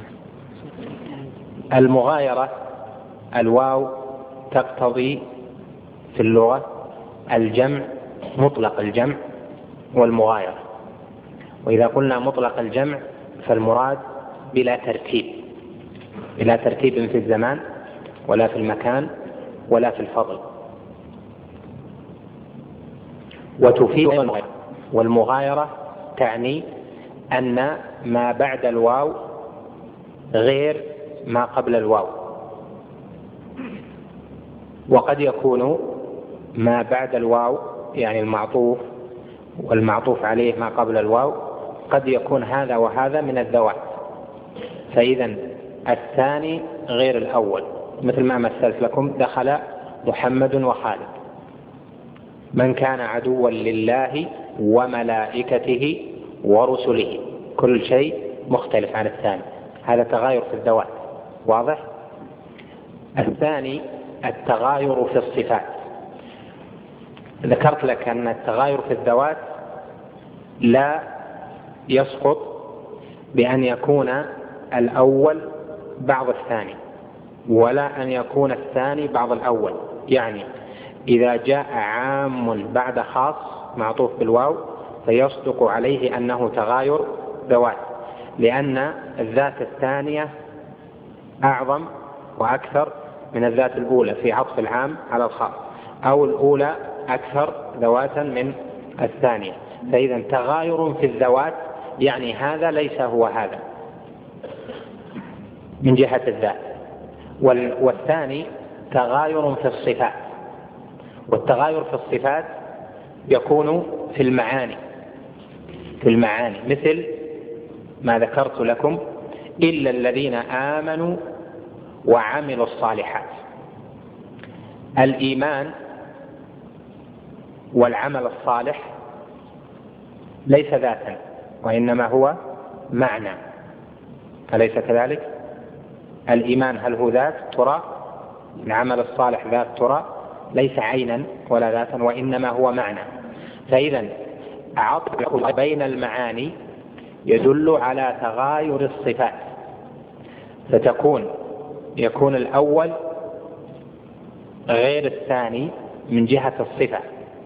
المغايرة. الواو تقتضي في اللغة الجمع، مطلق الجمع والمغايرة. وإذا قلنا مطلق الجمع فالمراد بلا ترتيب، بلا ترتيب في الزمان ولا في المكان ولا في الفضل. وتفيد المغايرة، والمغايرة تعني أن ما بعد الواو غير ما قبل الواو، وقد يكون ما بعد الواو يعني المعطوف والمعطوف عليه ما قبل الواو قد يكون هذا وهذا من الذوات. فإذا الثاني غير الأول، مثل ما مثلت لكم دخل محمد وخالد. من كان عدوا لله وملائكته ورسله، كل شيء مختلف عن الثاني، هذا تغاير في الذوات، واضح؟ الثاني التغاير في الصفات. ذكرت لك أن التغاير في الذوات لا يسقط بأن يكون الأول بعض الثاني، ولا أن يكون الثاني بعض الأول. يعني إذا جاء عام بعد خاص معطوف بالواو فيصدق عليه أنه تغاير ذوات، لأن الذات الثانية أعظم وأكثر من الذات الأولى في عطف العام على الخاص، أو الأولى أكثر ذواتا من الثانية. فإذا تغاير في الذوات يعني هذا ليس هو هذا من جهة الذات. والثاني تغاير في الصفات، والتغاير في الصفات يكون في المعاني مثل ما ذكرت لكم: إلا الذين آمنوا وعملوا الصالحات. الإيمان والعمل الصالح ليس ذاتا وإنما هو معنى، أليس كذلك؟ الإيمان هل هو ذات ترى؟ العمل الصالح ذات ترى؟ ليس عينا ولا ذاتا وإنما هو معنى. فإذا عطف بين المعاني يدل على تغاير الصفات، يكون الأول غير الثاني من جهة الصفة.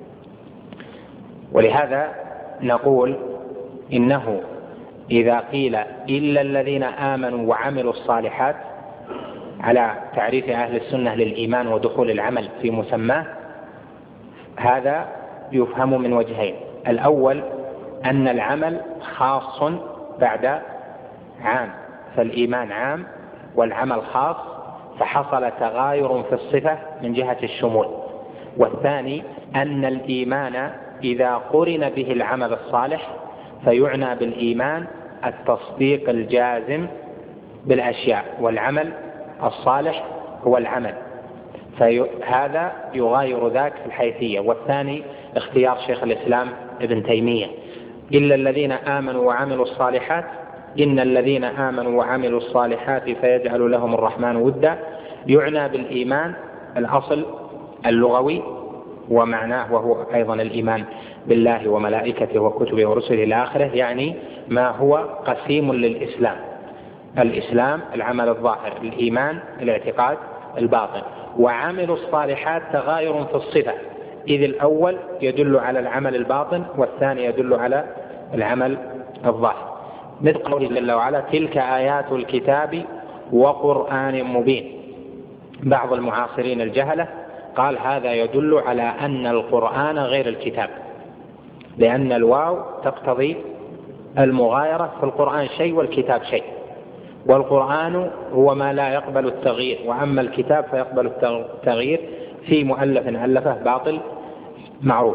ولهذا نقول إنه إذا قيل إلا الذين آمنوا وعملوا الصالحات على تعريف أهل السنة للإيمان ودخول العمل في مسماه، هذا يفهم من وجهين: الأول أن العمل خاص بعد عام، فالإيمان عام والعمل خاص، فحصل تغاير في الصفة من جهة الشمول. والثاني أن الإيمان إذا قرن به العمل الصالح فيعنى بالإيمان التصديق الجازم بالأشياء، والعمل الصالح هو العمل، فهذا يغاير ذاك في الحيثية. والثاني اختيار شيخ الإسلام ابن تيمية: إلا الذين آمنوا وعملوا الصالحات، إن الذين آمنوا وعملوا الصالحات فيجعل لهم الرحمن ودا، يعنى بالإيمان الأصل اللغوي ومعناه، وهو أيضا الإيمان بالله وملائكته وكتبه ورسله إلى آخره، يعني ما هو قسيم للإسلام: الإسلام العمل الظاهر، الإيمان الاعتقاد الباطن. وعمل الصالحات تغاير في الصفة، إذ الأول يدل على العمل الباطن والثاني يدل على العمل الظاهر، مثل قوله جل وعلا: تلك آيات الكتاب وقرآن مبين. بعض المعاصرين الجهلة قال هذا يدل على أن القرآن غير الكتاب، لأن الواو تقتضي المغايرة، في القرآن شيء والكتاب شيء، والقرآن هو ما لا يقبل التغيير، وأما الكتاب فيقبل التغيير في مؤلف ألفه باطل معروف.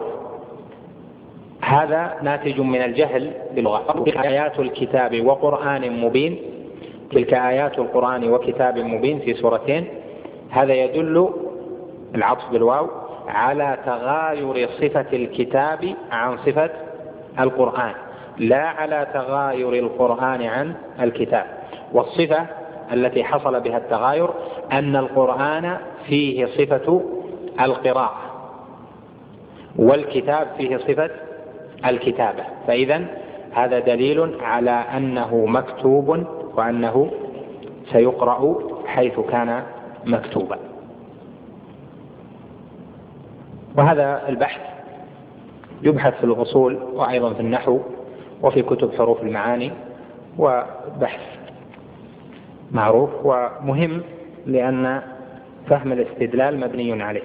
هذا ناتج من الجهل باللغة. آيات الكتاب وقرآن مبين، تلك آيات القرآن وكتاب مبين في سورتين، هذا يدل العطف بالواو على تغاير صفة الكتاب عن صفة القرآن، لا على تغاير القرآن عن الكتاب. والصفة التي حصل بها التغاير أن القرآن فيه صفة القراءة والكتاب فيه صفة الكتابة، فإذا هذا دليل على أنه مكتوب وأنه سيقرأ حيث كان مكتوبا. وهذا البحث يبحث في الأصول وأيضا في النحو وفي كتب حروف المعاني، وبحث معروف ومهم لأن فهم الاستدلال مبني عليه.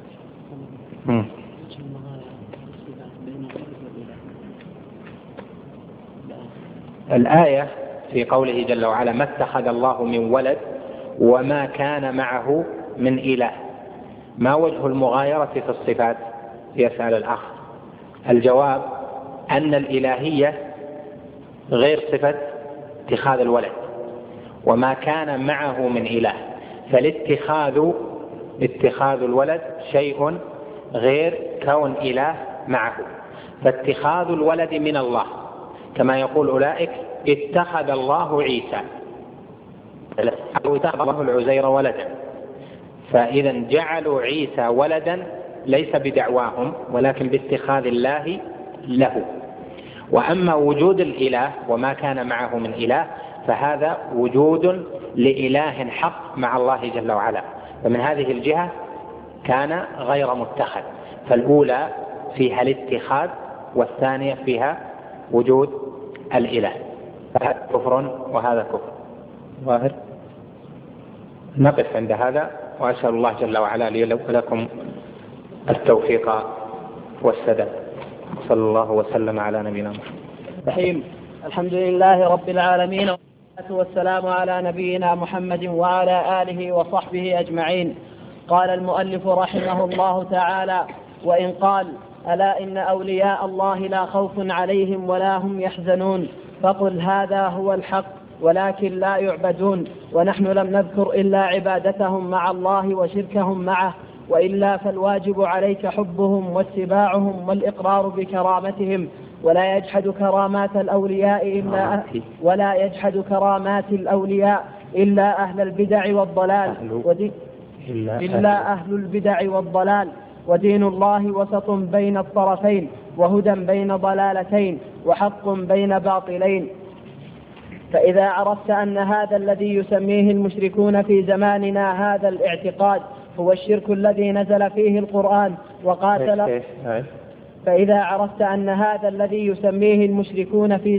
الآية في قوله جل وعلا ما اتخذ الله من ولد وما كان معه من إله، ما وجه المغايرة في الصفات؟ يسأل الأخ. الجواب أن الإلهية غير صفة اتخاذ الولد، وما كان معه من إله، اتخاذ الولد شيء غير كون إله معه. فاتخاذ الولد من الله، كما يقول أولئك اتخذ الله عيسى أو اتخذ الله العزير ولدا، فإذا جعلوا عيسى ولدا ليس بدعواهم ولكن باتخاذ الله له. وأما وجود الإله وما كان معه من إله فهذا وجود لإله حق مع الله جل وعلا، فمن هذه الجهة كان غير متخذ. فالأولى فيها الاتخاذ والثانية فيها وجود الإله، فهذا كفر وهذا كفر ظاهر. نقف عند هذا، وأسأل الله جل وعلا لي ولكم التوفيق والسداد. صلى الله وسلم على نبينا محمد. الحمد لله رب العالمين، والصلاة والسلام على نبينا محمد وعلى آله وصحبه أجمعين. قال المؤلف رحمه الله تعالى: وإن قال ألا إن أولياء الله لا خوف عليهم ولا هم يحزنون، فقل هذا هو الحق ولكن لا يعبدون، ونحن لم نذكر إلا عبادتهم مع الله وشركهم معه، وإلا فالواجب عليك حبهم واتباعهم والإقرار بكرامتهم، ولا يجحد كرامات الأولياء إلا أهل البدع والضلال، ودين الله وسط بين الطرفين، وهدى بين ضلالتين، وحق بين باطلين. فإذا عرفت أن هذا الذي يسميه المشركون في زماننا هذا الاعتقاد هو الشرك الذي نزل فيه القرآن وقاتل، فإذا عرفت أن هذا الذي يسميه المشركون في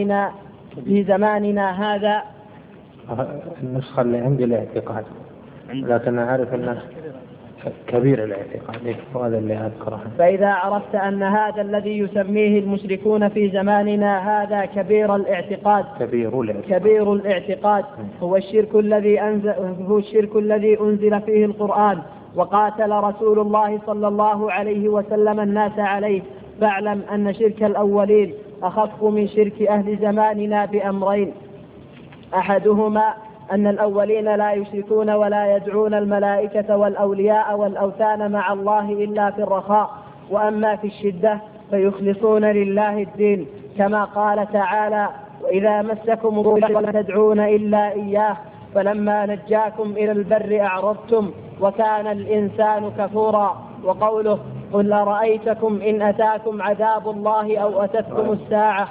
زماننا هذا النسخة اللي عندي الاعتقاد، لكن أعرف أنه كبير الاعتقاد، وهذا اللي أذكره. فإذا عرفت أن هذا الذي يسميه المشركون في زماننا هذا كبير الاعتقاد هو الشرك الذي أنزل فيه القرآن وقاتل رسول الله صلى الله عليه وسلم الناس عليه، فاعلم أن شرك الأولين أخف من شرك أهل زماننا بأمرين: أحدهما أن الأولين لا يشركون ولا يدعون الملائكة والأولياء والأوثان مع الله إلا في الرخاء، وأما في الشدة فيخلصون لله الدين، كما قال تعالى: وإذا مسكم الضر تدعون إلا إياه فلما نجاكم إلى البر أعرضتم وكان الإنسان كفورا. وقوله: قل أرأيتكم إن أتاكم عذاب الله أو أتتكم الساعة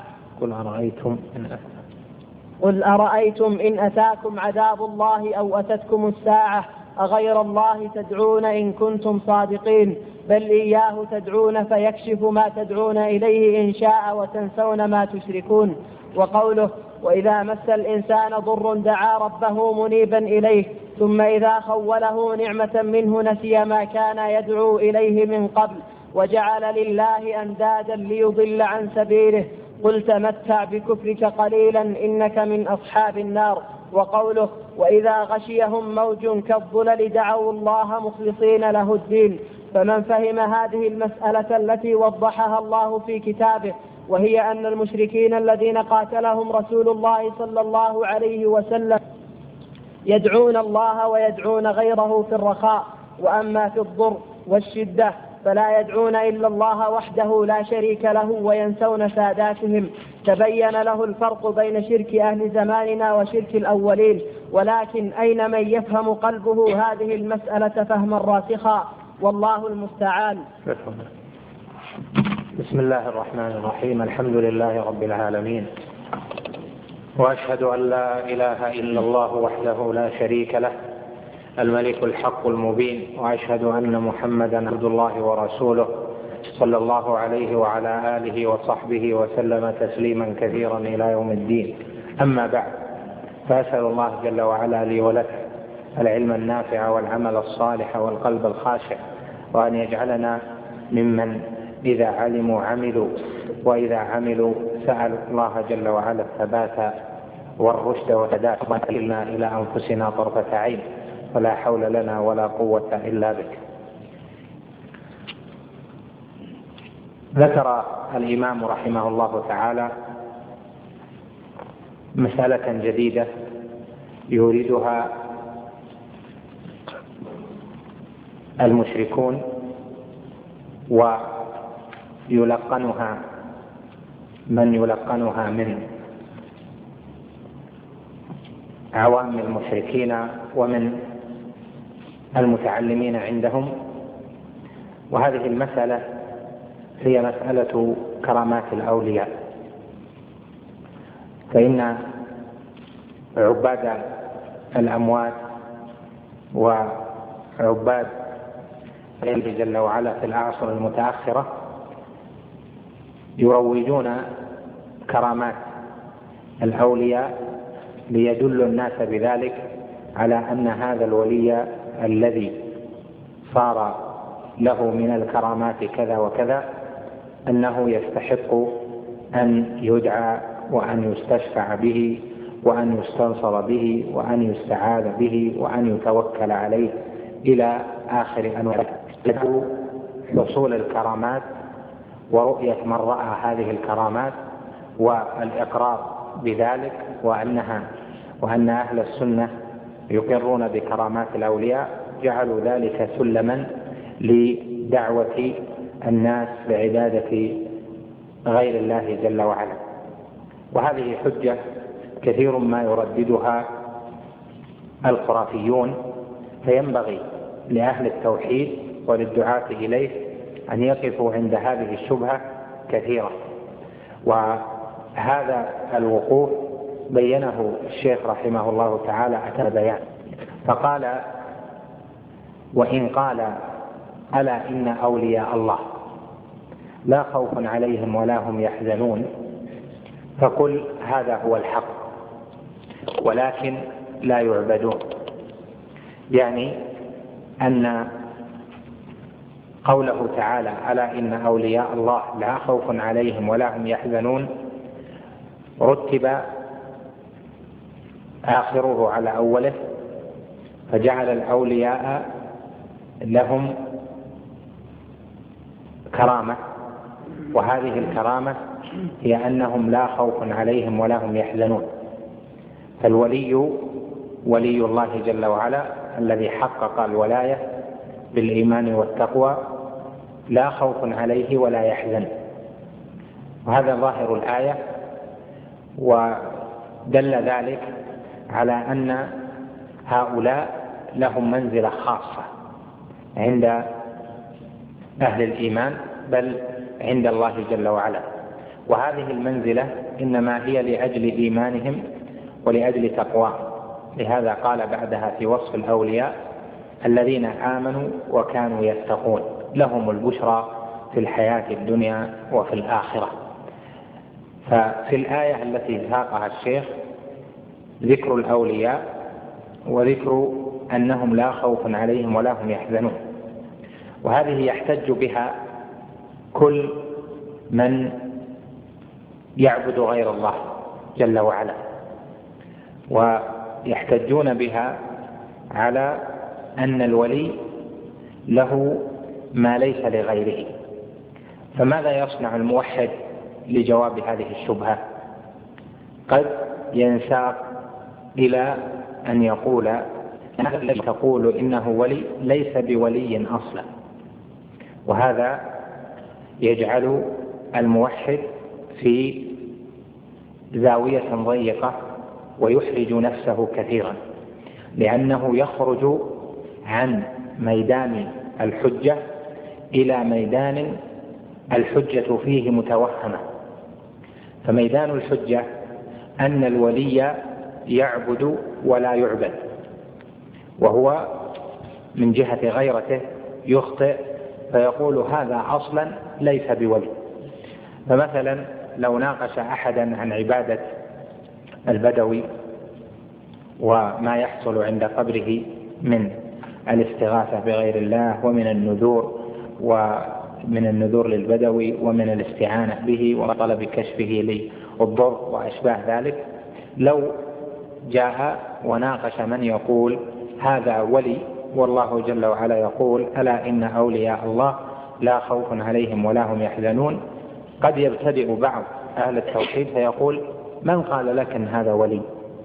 قل أرأيتم إن أتاكم عذاب الله أو أتتكم الساعة أغير الله تدعون إن كنتم صادقين، بل إياه تدعون فيكشف ما تدعون إليه إن شاء وتنسون ما تشركون. وقوله: وإذا مس الإنسان ضر دعا ربه منيبا إليه ثم إذا خوله نعمة منه نسي ما كان يدعو إليه من قبل وجعل لله أندادا ليضل عن سبيله، قل تمتع بكفرك قليلا إنك من أصحاب النار. وقوله: وإذا غشيهم موج كالظلل دعوا الله مخلصين له الدين. فمن فهم هذه المسألة التي وضحها الله في كتابه، وهي أن المشركين الذين قاتلهم رسول الله صلى الله عليه وسلم يدعون الله ويدعون غيره في الرخاء، وأما في الضر والشدة فلا يدعون إلا الله وحده لا شريك له وينسون ساداتهم، تبين له الفرق بين شرك أهل زماننا وشرك الأولين، ولكن أين من يفهم قلبه هذه المسألة فهما راسخا، والله المستعان. بسم الله الرحمن الرحيم. الحمد لله رب العالمين، وأشهد أن لا إله إلا الله وحده لا شريك له الملك الحق المبين، وأشهد أن محمدا عبد الله ورسوله صلى الله عليه وعلى آله وصحبه وسلم تسليما كثيرا إلى يوم الدين. أما بعد، فأسأل الله جل وعلا لي ولك العلم النافع والعمل الصالح والقلب الخاشع، وأن يجعلنا ممن إذا علموا عملوا، وإذا عملوا سألوا الله جل وعلا الثبات والرشد والهداية، وأن تكلنا إلى أنفسنا طرفة عين، ولا حول لنا ولا قوة إلا بك. ذكر الإمام رحمه الله تعالى مسألة جديدة يريدها المشركون ويلقنها من يلقنها من عوام المشركين ومن المتعلمين عندهم. وهذه المسألة هي مسألة كرامات الأولياء. فإن عباد الأموات وعباد الله جل وعلا في الأعصر المتأخرة يروجون كرامات الأولياء ليدل الناس بذلك على أن هذا الولي الذي صار له من الكرامات كذا وكذا أنه يستحق أن يدعى وأن يستشفع به وأن يستنصر به وأن يستعاذ به وأن يتوكل عليه إلى آخر أنواع حصول الكرامات ورؤية من رأى هذه الكرامات والإقرار بذلك، وأن أهل السنة يقرون بكرامات الأولياء، جعلوا ذلك سلما لدعوة الناس بعبادة غير الله جل وعلا. وهذه حجة كثير ما يرددها الخرافيون، فينبغي لأهل التوحيد وللدعاة إليه أن يقفوا عند هذه الشبهة كثيرا. وهذا الوقوف بينه الشيخ رحمه الله تعالى أتى بيان، فقال: وإن قال ألا إن أولياء الله لا خوف عليهم ولا هم يحزنون، فقل هذا هو الحق ولكن لا يعبدون. يعني أن قوله تعالى ألا إن أولياء الله لا خوف عليهم ولا هم يحزنون رتب آخره على أوله، فجعل الأولياء لهم كرامة، وهذه الكرامة هي أنهم لا خوف عليهم ولا هم يحزنون. فالولي ولي الله جل وعلا الذي حقق الولاية بالإيمان والتقوى لا خوف عليه ولا يحزن، وهذا ظاهر الآية. ودل ذلك على أن هؤلاء لهم منزلة خاصة عند أهل الإيمان، بل عند الله جل وعلا. وهذه المنزلة إنما هي لأجل إيمانهم ولأجل تقواهم. لهذا قال بعدها في وصف الأولياء: الذين آمنوا وكانوا يتقون لهم البشرى في الحياة الدنيا وفي الآخرة. ففي الآية التي ساقها الشيخ ذكر الأولياء وذكر أنهم لا خوف عليهم ولا هم يحزنون، وهذه يحتج بها كل من يعبد غير الله جل وعلا، ويحتجون بها على أن الولي له ما ليس لغيره. فماذا يصنع الموحد لجواب هذه الشبهة؟ قد ينساق إلى أن يقول: هذا الذي تقول إنه ولي ليس بولي أصلا. وهذا يجعل الموحد في زاوية ضيقة ويحرج نفسه كثيرا، لأنه يخرج عن ميدان الحجة إلى ميدان الحجة فيه متوهمة. فميدان الحجة أن الولي يعبد ولا يعبد، وهو من جهة غيرته يخطئ فيقول هذا أصلا ليس بولي. فمثلا لو ناقش أحدا عن عبادة البدوي وما يحصل عند قبره من الاستغاثة بغير الله ومن النذور للبدوي ومن الاستعانة به وطلب كشفه للضر وأشباه ذلك، لو جاء وناقش من يقول هذا ولي والله جل وعلا يقول ألا إن أولياء الله لا خوف عليهم ولا هم يحزنون، قد يبتدئ بعض أهل التوحيد فيقول من قال لك أن هذا ولي؟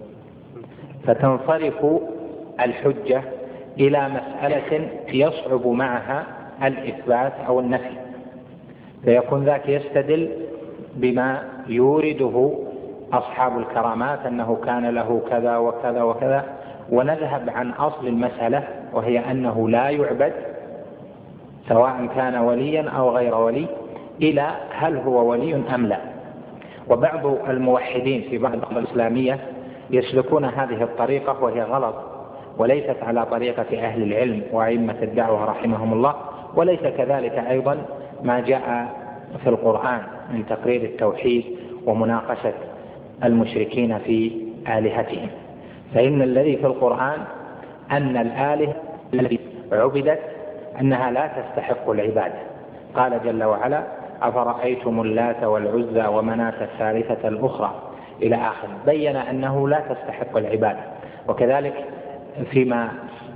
فتنصرف الحجة إلى مسألة يصعب معها الإثبات أو النفي، فيكون ذاك يستدل بما يورده أصحاب الكرامات أنه كان له كذا وكذا وكذا، ونذهب عن أصل المسألة وهي أنه لا يعبد سواء كان وليا أو غير ولي، إلى هل هو ولي أم لا. وبعض الموحدين في بعض الإسلامية يسلكون هذه الطريقة وهي غلط، وليست على طريقة أهل العلم وأئمة الدعوة رحمهم الله، وليس كذلك أيضا ما جاء في القرآن من تقرير التوحيد ومناقشة المشركين في آلهتهم. فإن الذي في القرآن أن الآلهة التي عبدت أنها لا تستحق العبادة. قال جل وعلا أفرأيتم اللات والعزى ومناة الثالثة الأخرى إلى آخر، بين أنه لا تستحق العبادة. وكذلك فيما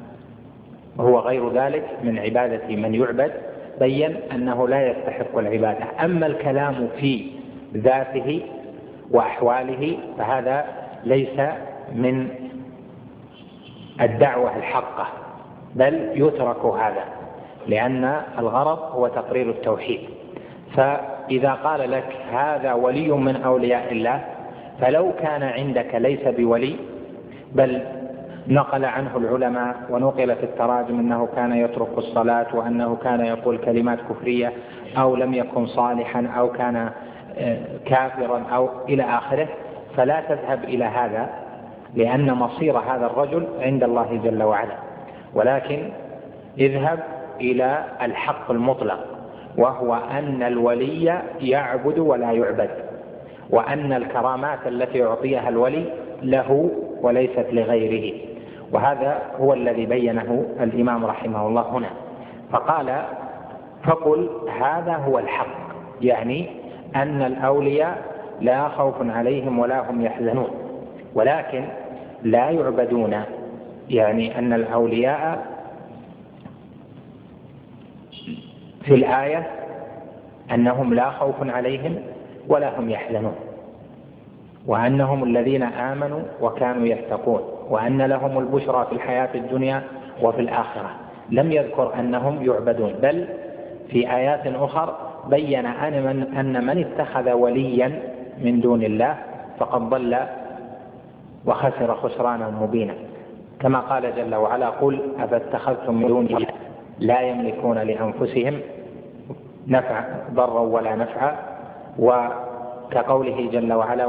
هو غير ذلك من عبادة من يعبد بين أنه لا يستحق العبادة. أما الكلام في ذاته وأحواله فهذا ليس من الدعوة الحقة، بل يترك هذا، لأن الغرض هو تقرير التوحيد. فإذا قال لك هذا ولي من أولياء الله، فلو كان عندك ليس بولي، بل نقل عنه العلماء ونقل في التراجم أنه كان يترك الصلاة وأنه كان يقول كلمات كفرية أو لم يكن صالحا أو كان كافرا أو إلى آخره، فلا تذهب إلى هذا، لأن مصير هذا الرجل عند الله جل وعلا، ولكن اذهب إلى الحق المطلق، وهو أن الولي يعبد ولا يعبد، وأن الكرامات التي يعطيها الولي له وليست لغيره. وهذا هو الذي بينه الإمام رحمه الله هنا، فقال فقل هذا هو الحق، يعني أن الأولياء لا خوف عليهم ولا هم يحزنون، ولكن لا يعبدون، يعني أن الأولياء في الآية أنهم لا خوف عليهم ولا هم يحزنون، وأنهم الذين آمنوا وكانوا يتقون، وأن لهم البشرى في الحياة الدنيا وفي الآخرة. لم يذكر أنهم يعبدون، بل في آيات أخرى بين أن من اتخذ وليا من دون الله فقد ضل وخسر خسرانا مبينا، كما قال جل وعلا قل أفاتخذتم من دونه لا يملكون لأنفسهم ضرا ولا نفعا، وكقوله جل وعلا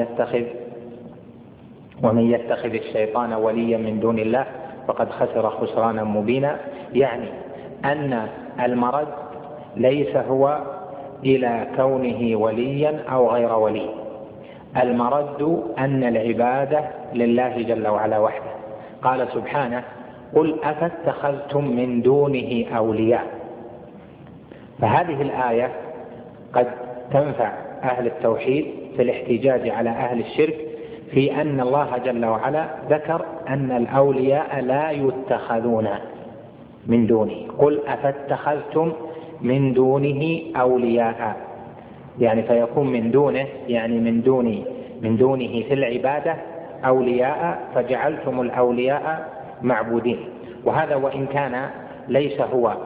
ومن يتخذ الشيطان وليا من دون الله فقد خسر خسرانا مبينا. يعني أن المرد ليس هو إلى كونه وليا أو غير ولي، المرد أن العبادة لله جل وعلا وحده. قال سبحانه قل أفاتخذتم من دونه أولياء. فهذه الآية قد تنفع أهل التوحيد في الاحتجاج على أهل الشرك في أن الله جل وعلا ذكر أن الأولياء لا يتخذون من دونه. قل أفاتخذتم من دونه أولياء، يعني فيكون من دونه، يعني من دونه في العبادة أولياء، فجعلتم الأولياء معبودين. وهذا وإن كان ليس هو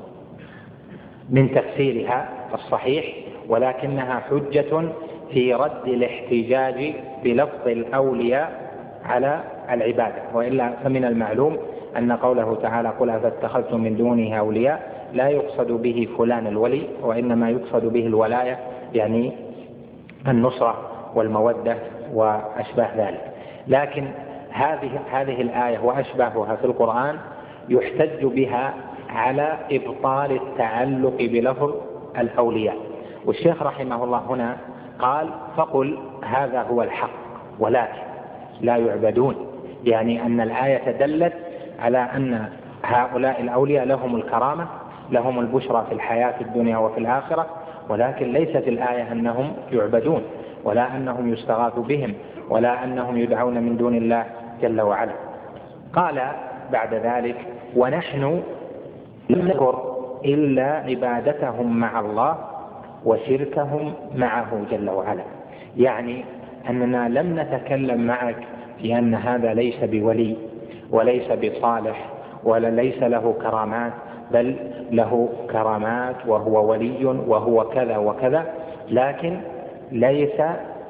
من تفسيرها الصحيح، ولكنها حجة في رد الاحتجاج بلفظ الأولياء على العبادة، وإلا فمن المعلوم أن قوله تعالى قل أفاتخذتم من دونه أولياء لا يقصد به فلان الولي، وإنما يقصد به الولاية، يعني النصرة والمودة وأشباه ذلك. لكن هذه الآية وأشباهها في القرآن يحتج بها على إبطال التعلق بلفظ الأولياء. والشيخ رحمه الله هنا قال فقل هذا هو الحق ولكن لا يعبدون، يعني أن الآية دلت على أن هؤلاء الأولياء لهم الكرامة، لهم البشرى في الحياة الدنيا وفي الآخرة، ولكن ليست الآية أنهم يعبدون ولا أنهم يستغاث بهم ولا أنهم يدعون من دون الله جل وعلا. قال بعد ذلك ونحن لم نذكر إلا عبادتهم مع الله وشركهم معه جل وعلا، يعني أننا لم نتكلم معك في أن هذا ليس بولي وليس بصالح ولا ليس له كرامات، بل له كرامات وهو ولي وهو كذا وكذا، لكن ليس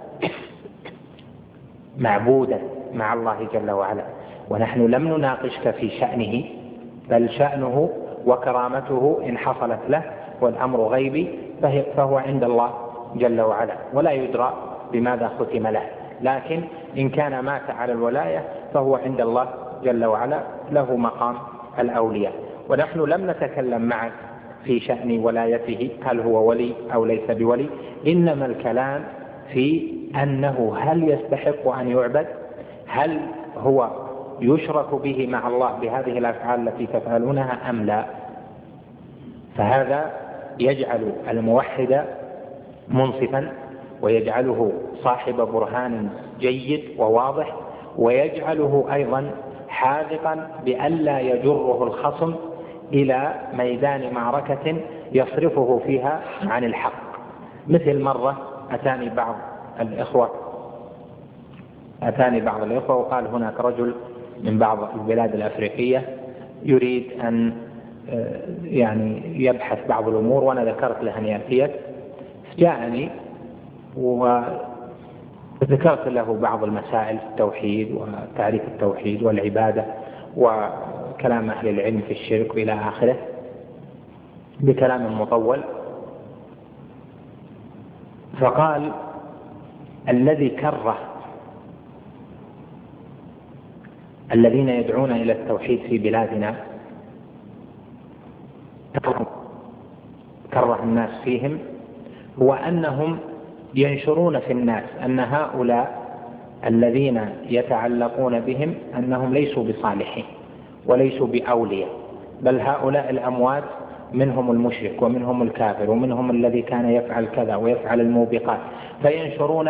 معبودا مع الله جل وعلا. ونحن لم نناقشك في شأنه، بل شأنه وكرامته إن حصلت له والأمر غيبي فهو عند الله جل وعلا ولا يدرى بماذا ختم له، لكن إن كان مات على الولاية فهو عند الله جل وعلا له مقام الأولياء. ونحن لم نتكلم معك في شأن ولايته هل هو ولي أو ليس بولي، إنما الكلام في أنه هل يستحق أن يعبد، هل هو يشرك به مع الله بهذه الأفعال التي تفعلونها أم لا. فهذا يجعل الموحد منصفا ويجعله صاحب برهان جيد وواضح، ويجعله أيضا حاذقا بألا يجره الخصم إلى ميدان معركة يصرفه فيها عن الحق. مثل مرة أتاني بعض الإخوة وقال هناك رجل من بعض البلاد الأفريقية يريد أن يعني يبحث بعض الأمور، وأنا ذكرت له أن يأتيك، جاءني وذكرت له بعض المسائل في التوحيد وتعريف التوحيد والعبادة وكلام أهل العلم في الشرك إلى آخره بكلام مطول. فقال الذي كره الذين يدعون إلى التوحيد في بلادنا كره الناس فيهم هو أنهم ينشرون في الناس أن هؤلاء الذين يتعلقون بهم أنهم ليسوا بصالحين وليسوا بأولياء، بل هؤلاء الأموات منهم المشرك ومنهم الكافر ومنهم الذي كان يفعل كذا ويفعل الموبقات، فينشرون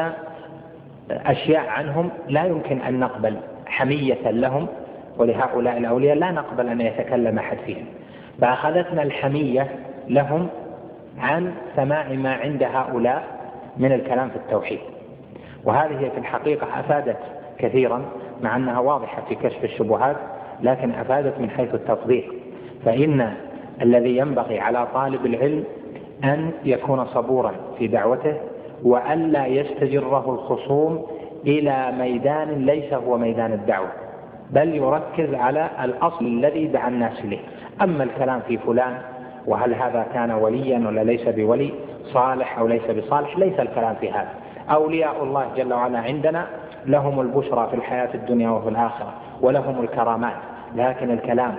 أشياء عنهم لا يمكن أن نقبل حمية لهم، ولهؤلاء الأولياء لا نقبل أن يتكلم أحد فيهم، فأخذتنا الحمية لهم عن سماع ما عند هؤلاء من الكلام في التوحيد. وهذه في الحقيقة أفادت كثيرا مع أنها واضحة في كشف الشبهات، لكن أفادت من حيث التطبيق. فإن الذي ينبغي على طالب العلم أن يكون صبورا في دعوته وألا يستجره الخصوم إلى ميدان ليس هو ميدان الدعوة، بل يركز على الأصل الذي دعا الناس إليه. أما الكلام في فلان وهل هذا كان وليا ولا ليس بولي، صالح أو ليس بصالح، ليس الكلام في هذا. أولياء الله جل وعلا عندنا لهم البشرى في الحياة الدنيا وفي الآخرة ولهم الكرامات، لكن الكلام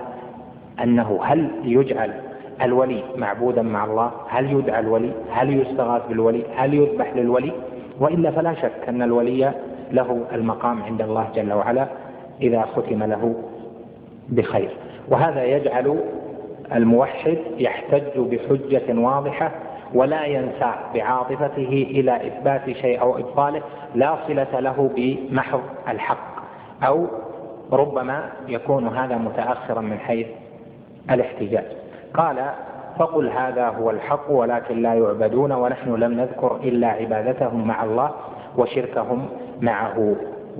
أنه هل يجعل الولي معبودا مع الله، هل يدعى الولي، هل يستغاث بالولي، هل يذبح للولي، وإلا فلا شك أن الولي له المقام عند الله جل وعلا إذا ختم له بخير. وهذا يجعل الموحد يحتج بحجة واضحة ولا ينسى بعاطفته إلى إثبات شيء أو إبطاله لا صلة له بمحض الحق، أو ربما يكون هذا متأخرا من حيث الاحتجاج. قال فقل هذا هو الحق ولكن لا يعبدون ونحن لم نذكر إلا عبادتهم مع الله وشركهم معه.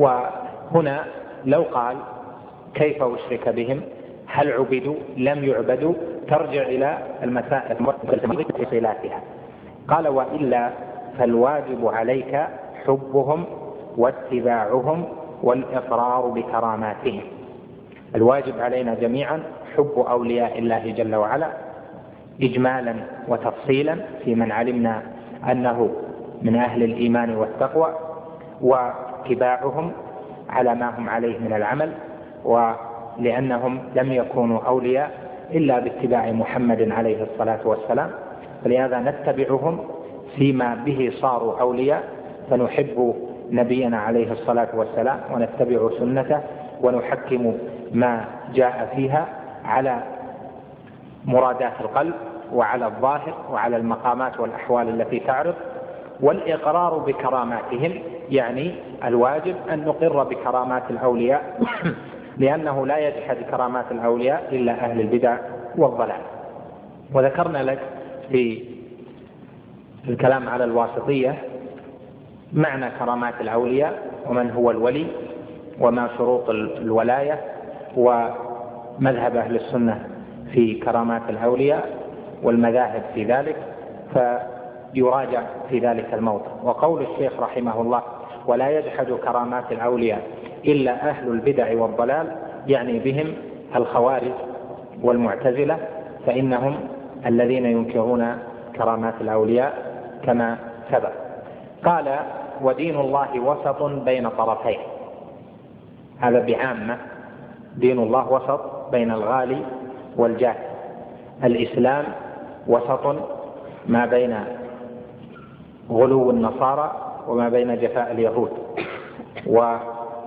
وهنا لو قال كيف أشرك بهم، هل عبدوا لم يعبدوا، ترجع إلى المسائل صلاتها. قال وإلا فالواجب عليك حبهم واتباعهم والإقرار بكراماتهم. الواجب علينا جميعا حب أولياء الله جل وعلا إجمالا وتفصيلا في من علمنا أنه من أهل الإيمان والتقوى، واتباعهم على ما هم عليه من العمل، ولأنهم لم يكونوا أولياء إلا باتباع محمد عليه الصلاة والسلام، فلهذا نتبعهم فيما به صاروا أولياء، فنحب نبينا عليه الصلاة والسلام ونتبع سنته ونحكم ما جاء فيها على مرادات القلب وعلى الظاهر وعلى المقامات والأحوال التي تعرض. والإقرار بكراماتهم يعني الواجب أن نقر بكرامات الأولياء لأنه لا يجحد كرامات الأولياء إلا أهل البدع والضلال. وذكرنا لك في الكلام على الواسطية معنى كرامات الأولياء ومن هو الولي وما شروط الولاية ومذهب أهل السنة في كرامات الأولياء والمذاهب في ذلك، فيراجع في ذلك الموضع. وقول الشيخ رحمه الله ولا يجحد كرامات الأولياء إلا أهل البدع والضلال يعني بهم الخوارج والمعتزلة، فإنهم الذين ينكرون كرامات الأولياء كما سبق. قال ودين الله وسط بين طرفين، هذا بعامة، دين الله وسط بين الغالي والجاهل. الإسلام وسط ما بين غلو النصارى وما بين جفاء اليهود، وأهل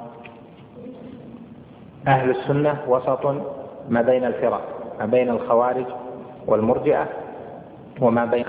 السنة وسط ما بين الفرق، ما بين الخوارج والمرجئة وما بين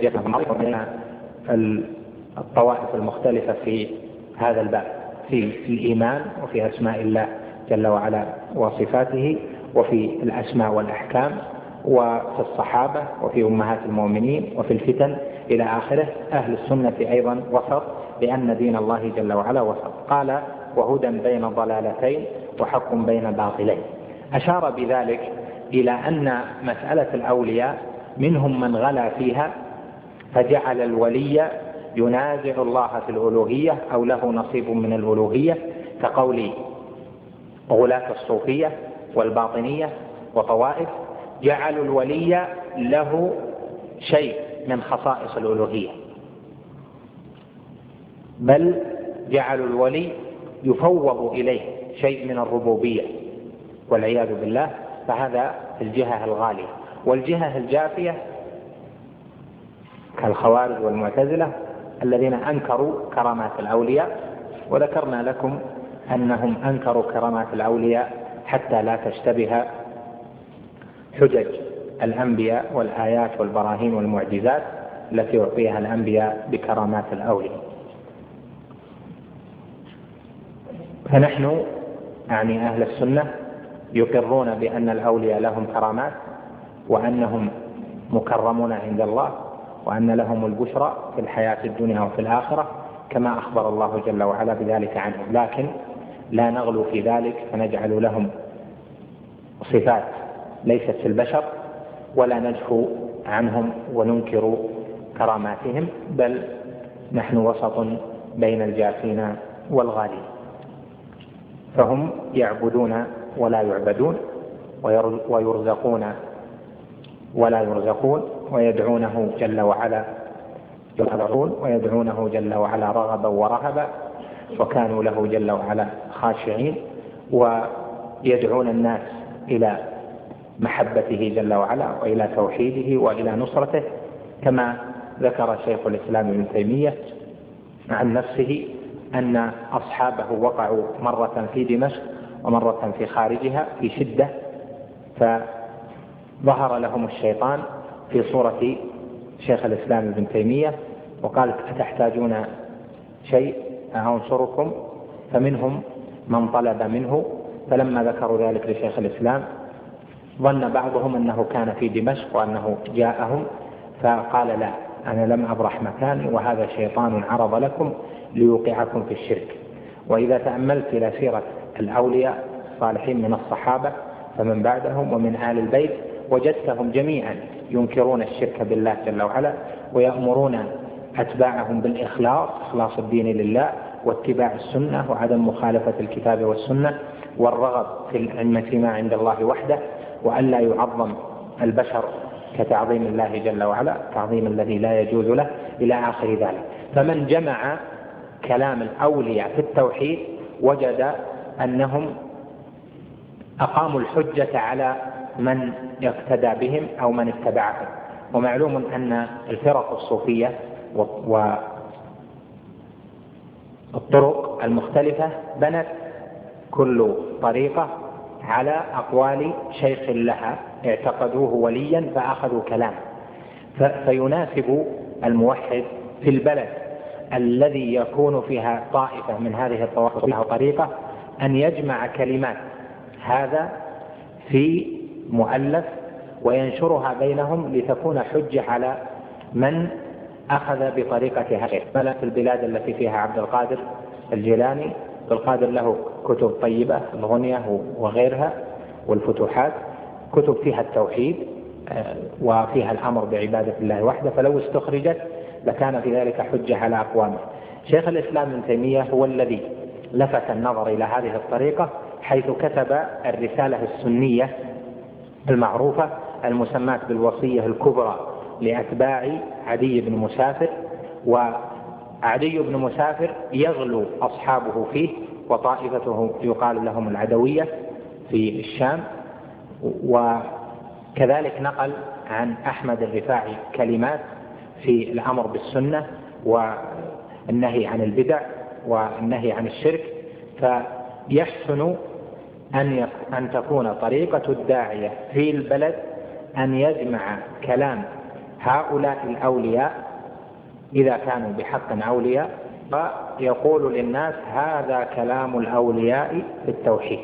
الطوائف المختلفة في هذا الباب، في الإيمان وفي أسماء الله جل وعلا وصفاته، وفي الأسماء والأحكام، وفي الصحابة، وفي أمهات المؤمنين، وفي الفتن إلى آخره. أهل السنة أيضا وسط لأن دين الله جل وعلا وسط. قال وهدى بين ضلالتين وحق بين باطلين. أشار بذلك إلى أن مسألة الأولياء منهم من غلا فيها فجعل الولي ينازع الله في الألوهية أو له نصيب من الألوهية، كقول غلاة الصوفية والباطنية وطوائف، جعلوا الولي له شيء من خصائص الألوهية، بل جعلوا الولي يفوض إليه شيء من الربوبية والعياذ بالله. فهذا الجهة الغالية. والجهة الجافية كالخوارج والمعتزلة الذين أنكروا كرامات الأولياء، وذكرنا لكم أنهم أنكروا كرامات الأولياء حتى لا تشتبه حجج الأنبياء والآيات والبراهين والمعجزات التي أعطيها الأنبياء بكرامات الأولياء. فنحن يعني أهل السنة يقرون بأن الأولياء لهم كرامات وأنهم مكرمون عند الله وأن لهم البشرى في الحياة الدنيا وفي الآخرة كما أخبر الله جل وعلا بذلك عنهم، لكن لا نغلو في ذلك فنجعل لهم صفات ليست في البشر ولا نجفو عنهم وننكر كراماتهم، بل نحن وسط بين الجافين والغالين. فهم يعبدون ولا يعبدون، ويرزقون ولا يرزقون، ويدعونه جل وعلا رغبا ورهبا، وكانوا له جل وعلا خاشعين، ويدعون الناس إلى محبته جل وعلا وإلى توحيده وإلى نصرته، كما ذكر شيخ الإسلام ابن تيمية عن نفسه أن أصحابه وقعوا مرة في دمشق ومرة في خارجها في شدة، فظهر لهم الشيطان في صورة شيخ الإسلام ابن تيمية وقال أتحتاجون شيء أنصركم؟ فمنهم من طلب منه، فلما ذكروا ذلك لشيخ الإسلام ظن بعضهم أنه كان في دمشق وأنه جاءهم، فقال لا، أنا لم أبرح مكاني وهذا شيطان عرض لكم ليوقعكم في الشرك. وإذا تأملت إلى سيرة الأولياء الصالحين من الصحابة فمن بعدهم ومن آل البيت وجدتهم جميعا ينكرون الشرك بالله جل وعلا، ويأمرون أتباعهم بالإخلاص، إخلاص الدين لله، واتباع السنة وعدم مخالفة الكتاب والسنة، والرغب في العلم فيما عند الله وحده، وأن لا يعظم البشر كتعظيم الله جل وعلا، تعظيم الذي لا يجوز له، إلى آخر ذلك. فمن جمع كلام الأولياء في التوحيد وجد أنهم أقاموا الحجة على من يقتدى بهم أو من اتبعهم. ومعلوم أن الفرق الصوفية والطرق المختلفة بنت كل طريقة على أقوال شيخ لها اعتقدوه وليا فأخذوا كلامه. فيناسب الموحد في البلد الذي يكون فيها طائفة من هذه الطوائف أو طريقة أن يجمع كلمات هذا في مؤلف وينشرها بينهم لتكون حجة على من أخذ بطريقة هذه. في البلاد التي فيها عبد القادر الجيلاني، عبد القادر له كتب طيبة، الغنية وغيرها والفتوحات، كتب فيها التوحيد وفيها الأمر بعبادة الله وحده، فلو استخرجت لكان في ذلك حجة على أقوامه. شيخ الإسلام ابن تيمية هو الذي لفت النظر إلى هذه الطريقة، حيث كتب الرسالة السنية المعروفة المسماة بالوصية الكبرى لأتباع عدي بن مسافر. وعدي بن مسافر يغلو أصحابه فيه، وطائفته يقال لهم العدوية في الشام. وكذلك نقل عن أحمد الرفاعي كلمات في الأمر بالسنة والنهي عن البدع والنهي عن الشرك. فيحسن أن تكون طريقة الداعية في البلد أن يجمع كلام هؤلاء الأولياء إذا كانوا بحق أولياء، ويقول للناس هذا كلام الأولياء في التوحيد.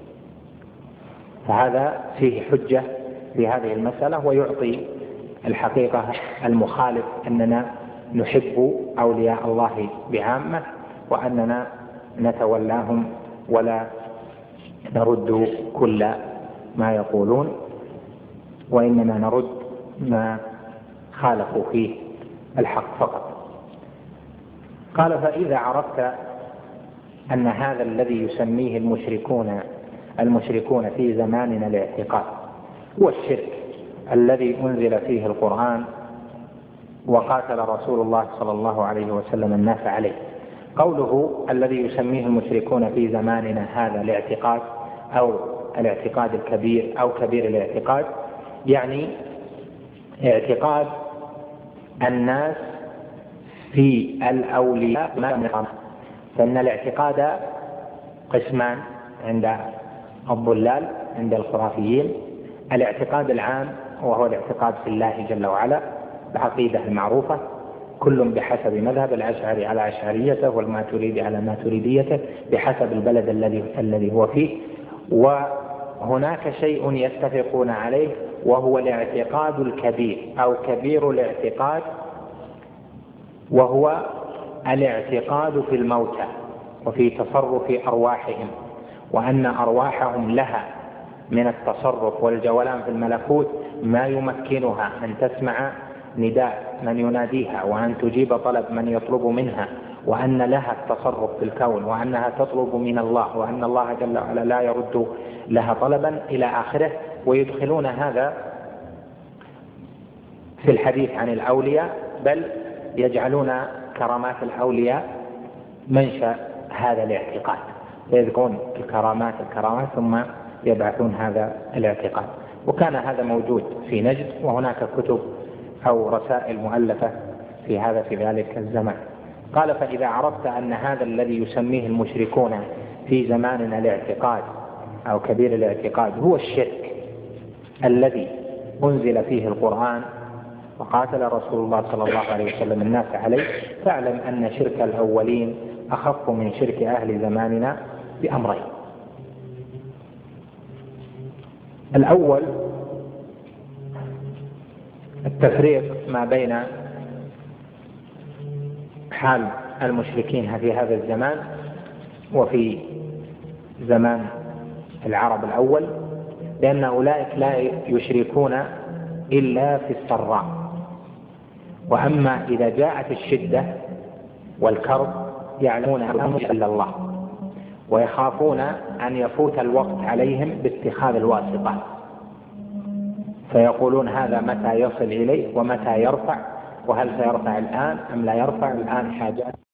فهذا فيه حجة في هذه المسألة، ويعطي الحقيقة المخالف أننا نحب أولياء الله بعامة، وأننا نتولاهم ولا نرد كل ما يقولون، وإنما نرد ما خالفوا فيه الحق فقط. قال: فإذا عرفت أن هذا الذي يسميه المشركون في زماننا الاعتقاد هو الشرك الذي أنزل فيه القرآن وقاتل رسول الله صلى الله عليه وسلم الناس عليه. قوله الذي يسميه المشركون في زماننا هذا الاعتقاد أو الاعتقاد الكبير أو كبير الاعتقاد، يعني اعتقاد الناس في الأولياء. فإن الاعتقاد قسمان عند الضلال، عند الخرافيين: الاعتقاد العام وهو الاعتقاد في الله جل وعلا، العقيدة المعروفة، كل بحسب مذهب، الأشعري على أشعريته والماتريدي على ماتريديته بحسب البلد الذي هو فيه. وهناك شيء يتفقون عليه وهو الاعتقاد الكبير أو كبير الاعتقاد، وهو الاعتقاد في الموتى وفي تصرف أرواحهم، وأن أرواحهم لها من التصرف والجولان في الملكوت ما يمكنها أن تسمع نداء من يناديها، وأن تجيب طلب من يطلب منها، وأن لها التصرف في الكون، وأنها تطلب من الله، وأن الله جل وعلا لا يرد لها طلبا إلى آخره. ويدخلون هذا في الحديث عن الأولياء، بل يجعلون كرامات الأولياء منشأ هذا الاعتقاد، فيذكرون الكرامات ثم يبعثون هذا الاعتقاد. وكان هذا موجود في نجد، وهناك كتب أو رسائل مؤلفة في ذلك الزمان. قال: فإذا عرفت أن هذا الذي يسميه المشركون في زماننا الاعتقاد أو كبير الاعتقاد هو الشرك الذي أنزل فيه القرآن وقاتل رسول الله صلى الله عليه وسلم الناس عليه، فاعلم أن شرك الأولين أخف من شرك أهل زماننا بأمرين. الأول التفريق ما بين حال المشركين في هذا الزمان وفي زمان العرب الأول، لأن أولئك لا يشركون إلا في السراء، وأما إذا جاءت الشدة والكرب يعلمون أنهم إلا الله، ويخافون أن يفوت الوقت عليهم باتخاذ الواسطة، فيقولون هذا متى يصل إليه ومتى يرفع، وهل سيرفع الآن أم لا يرفع الآن، حاجات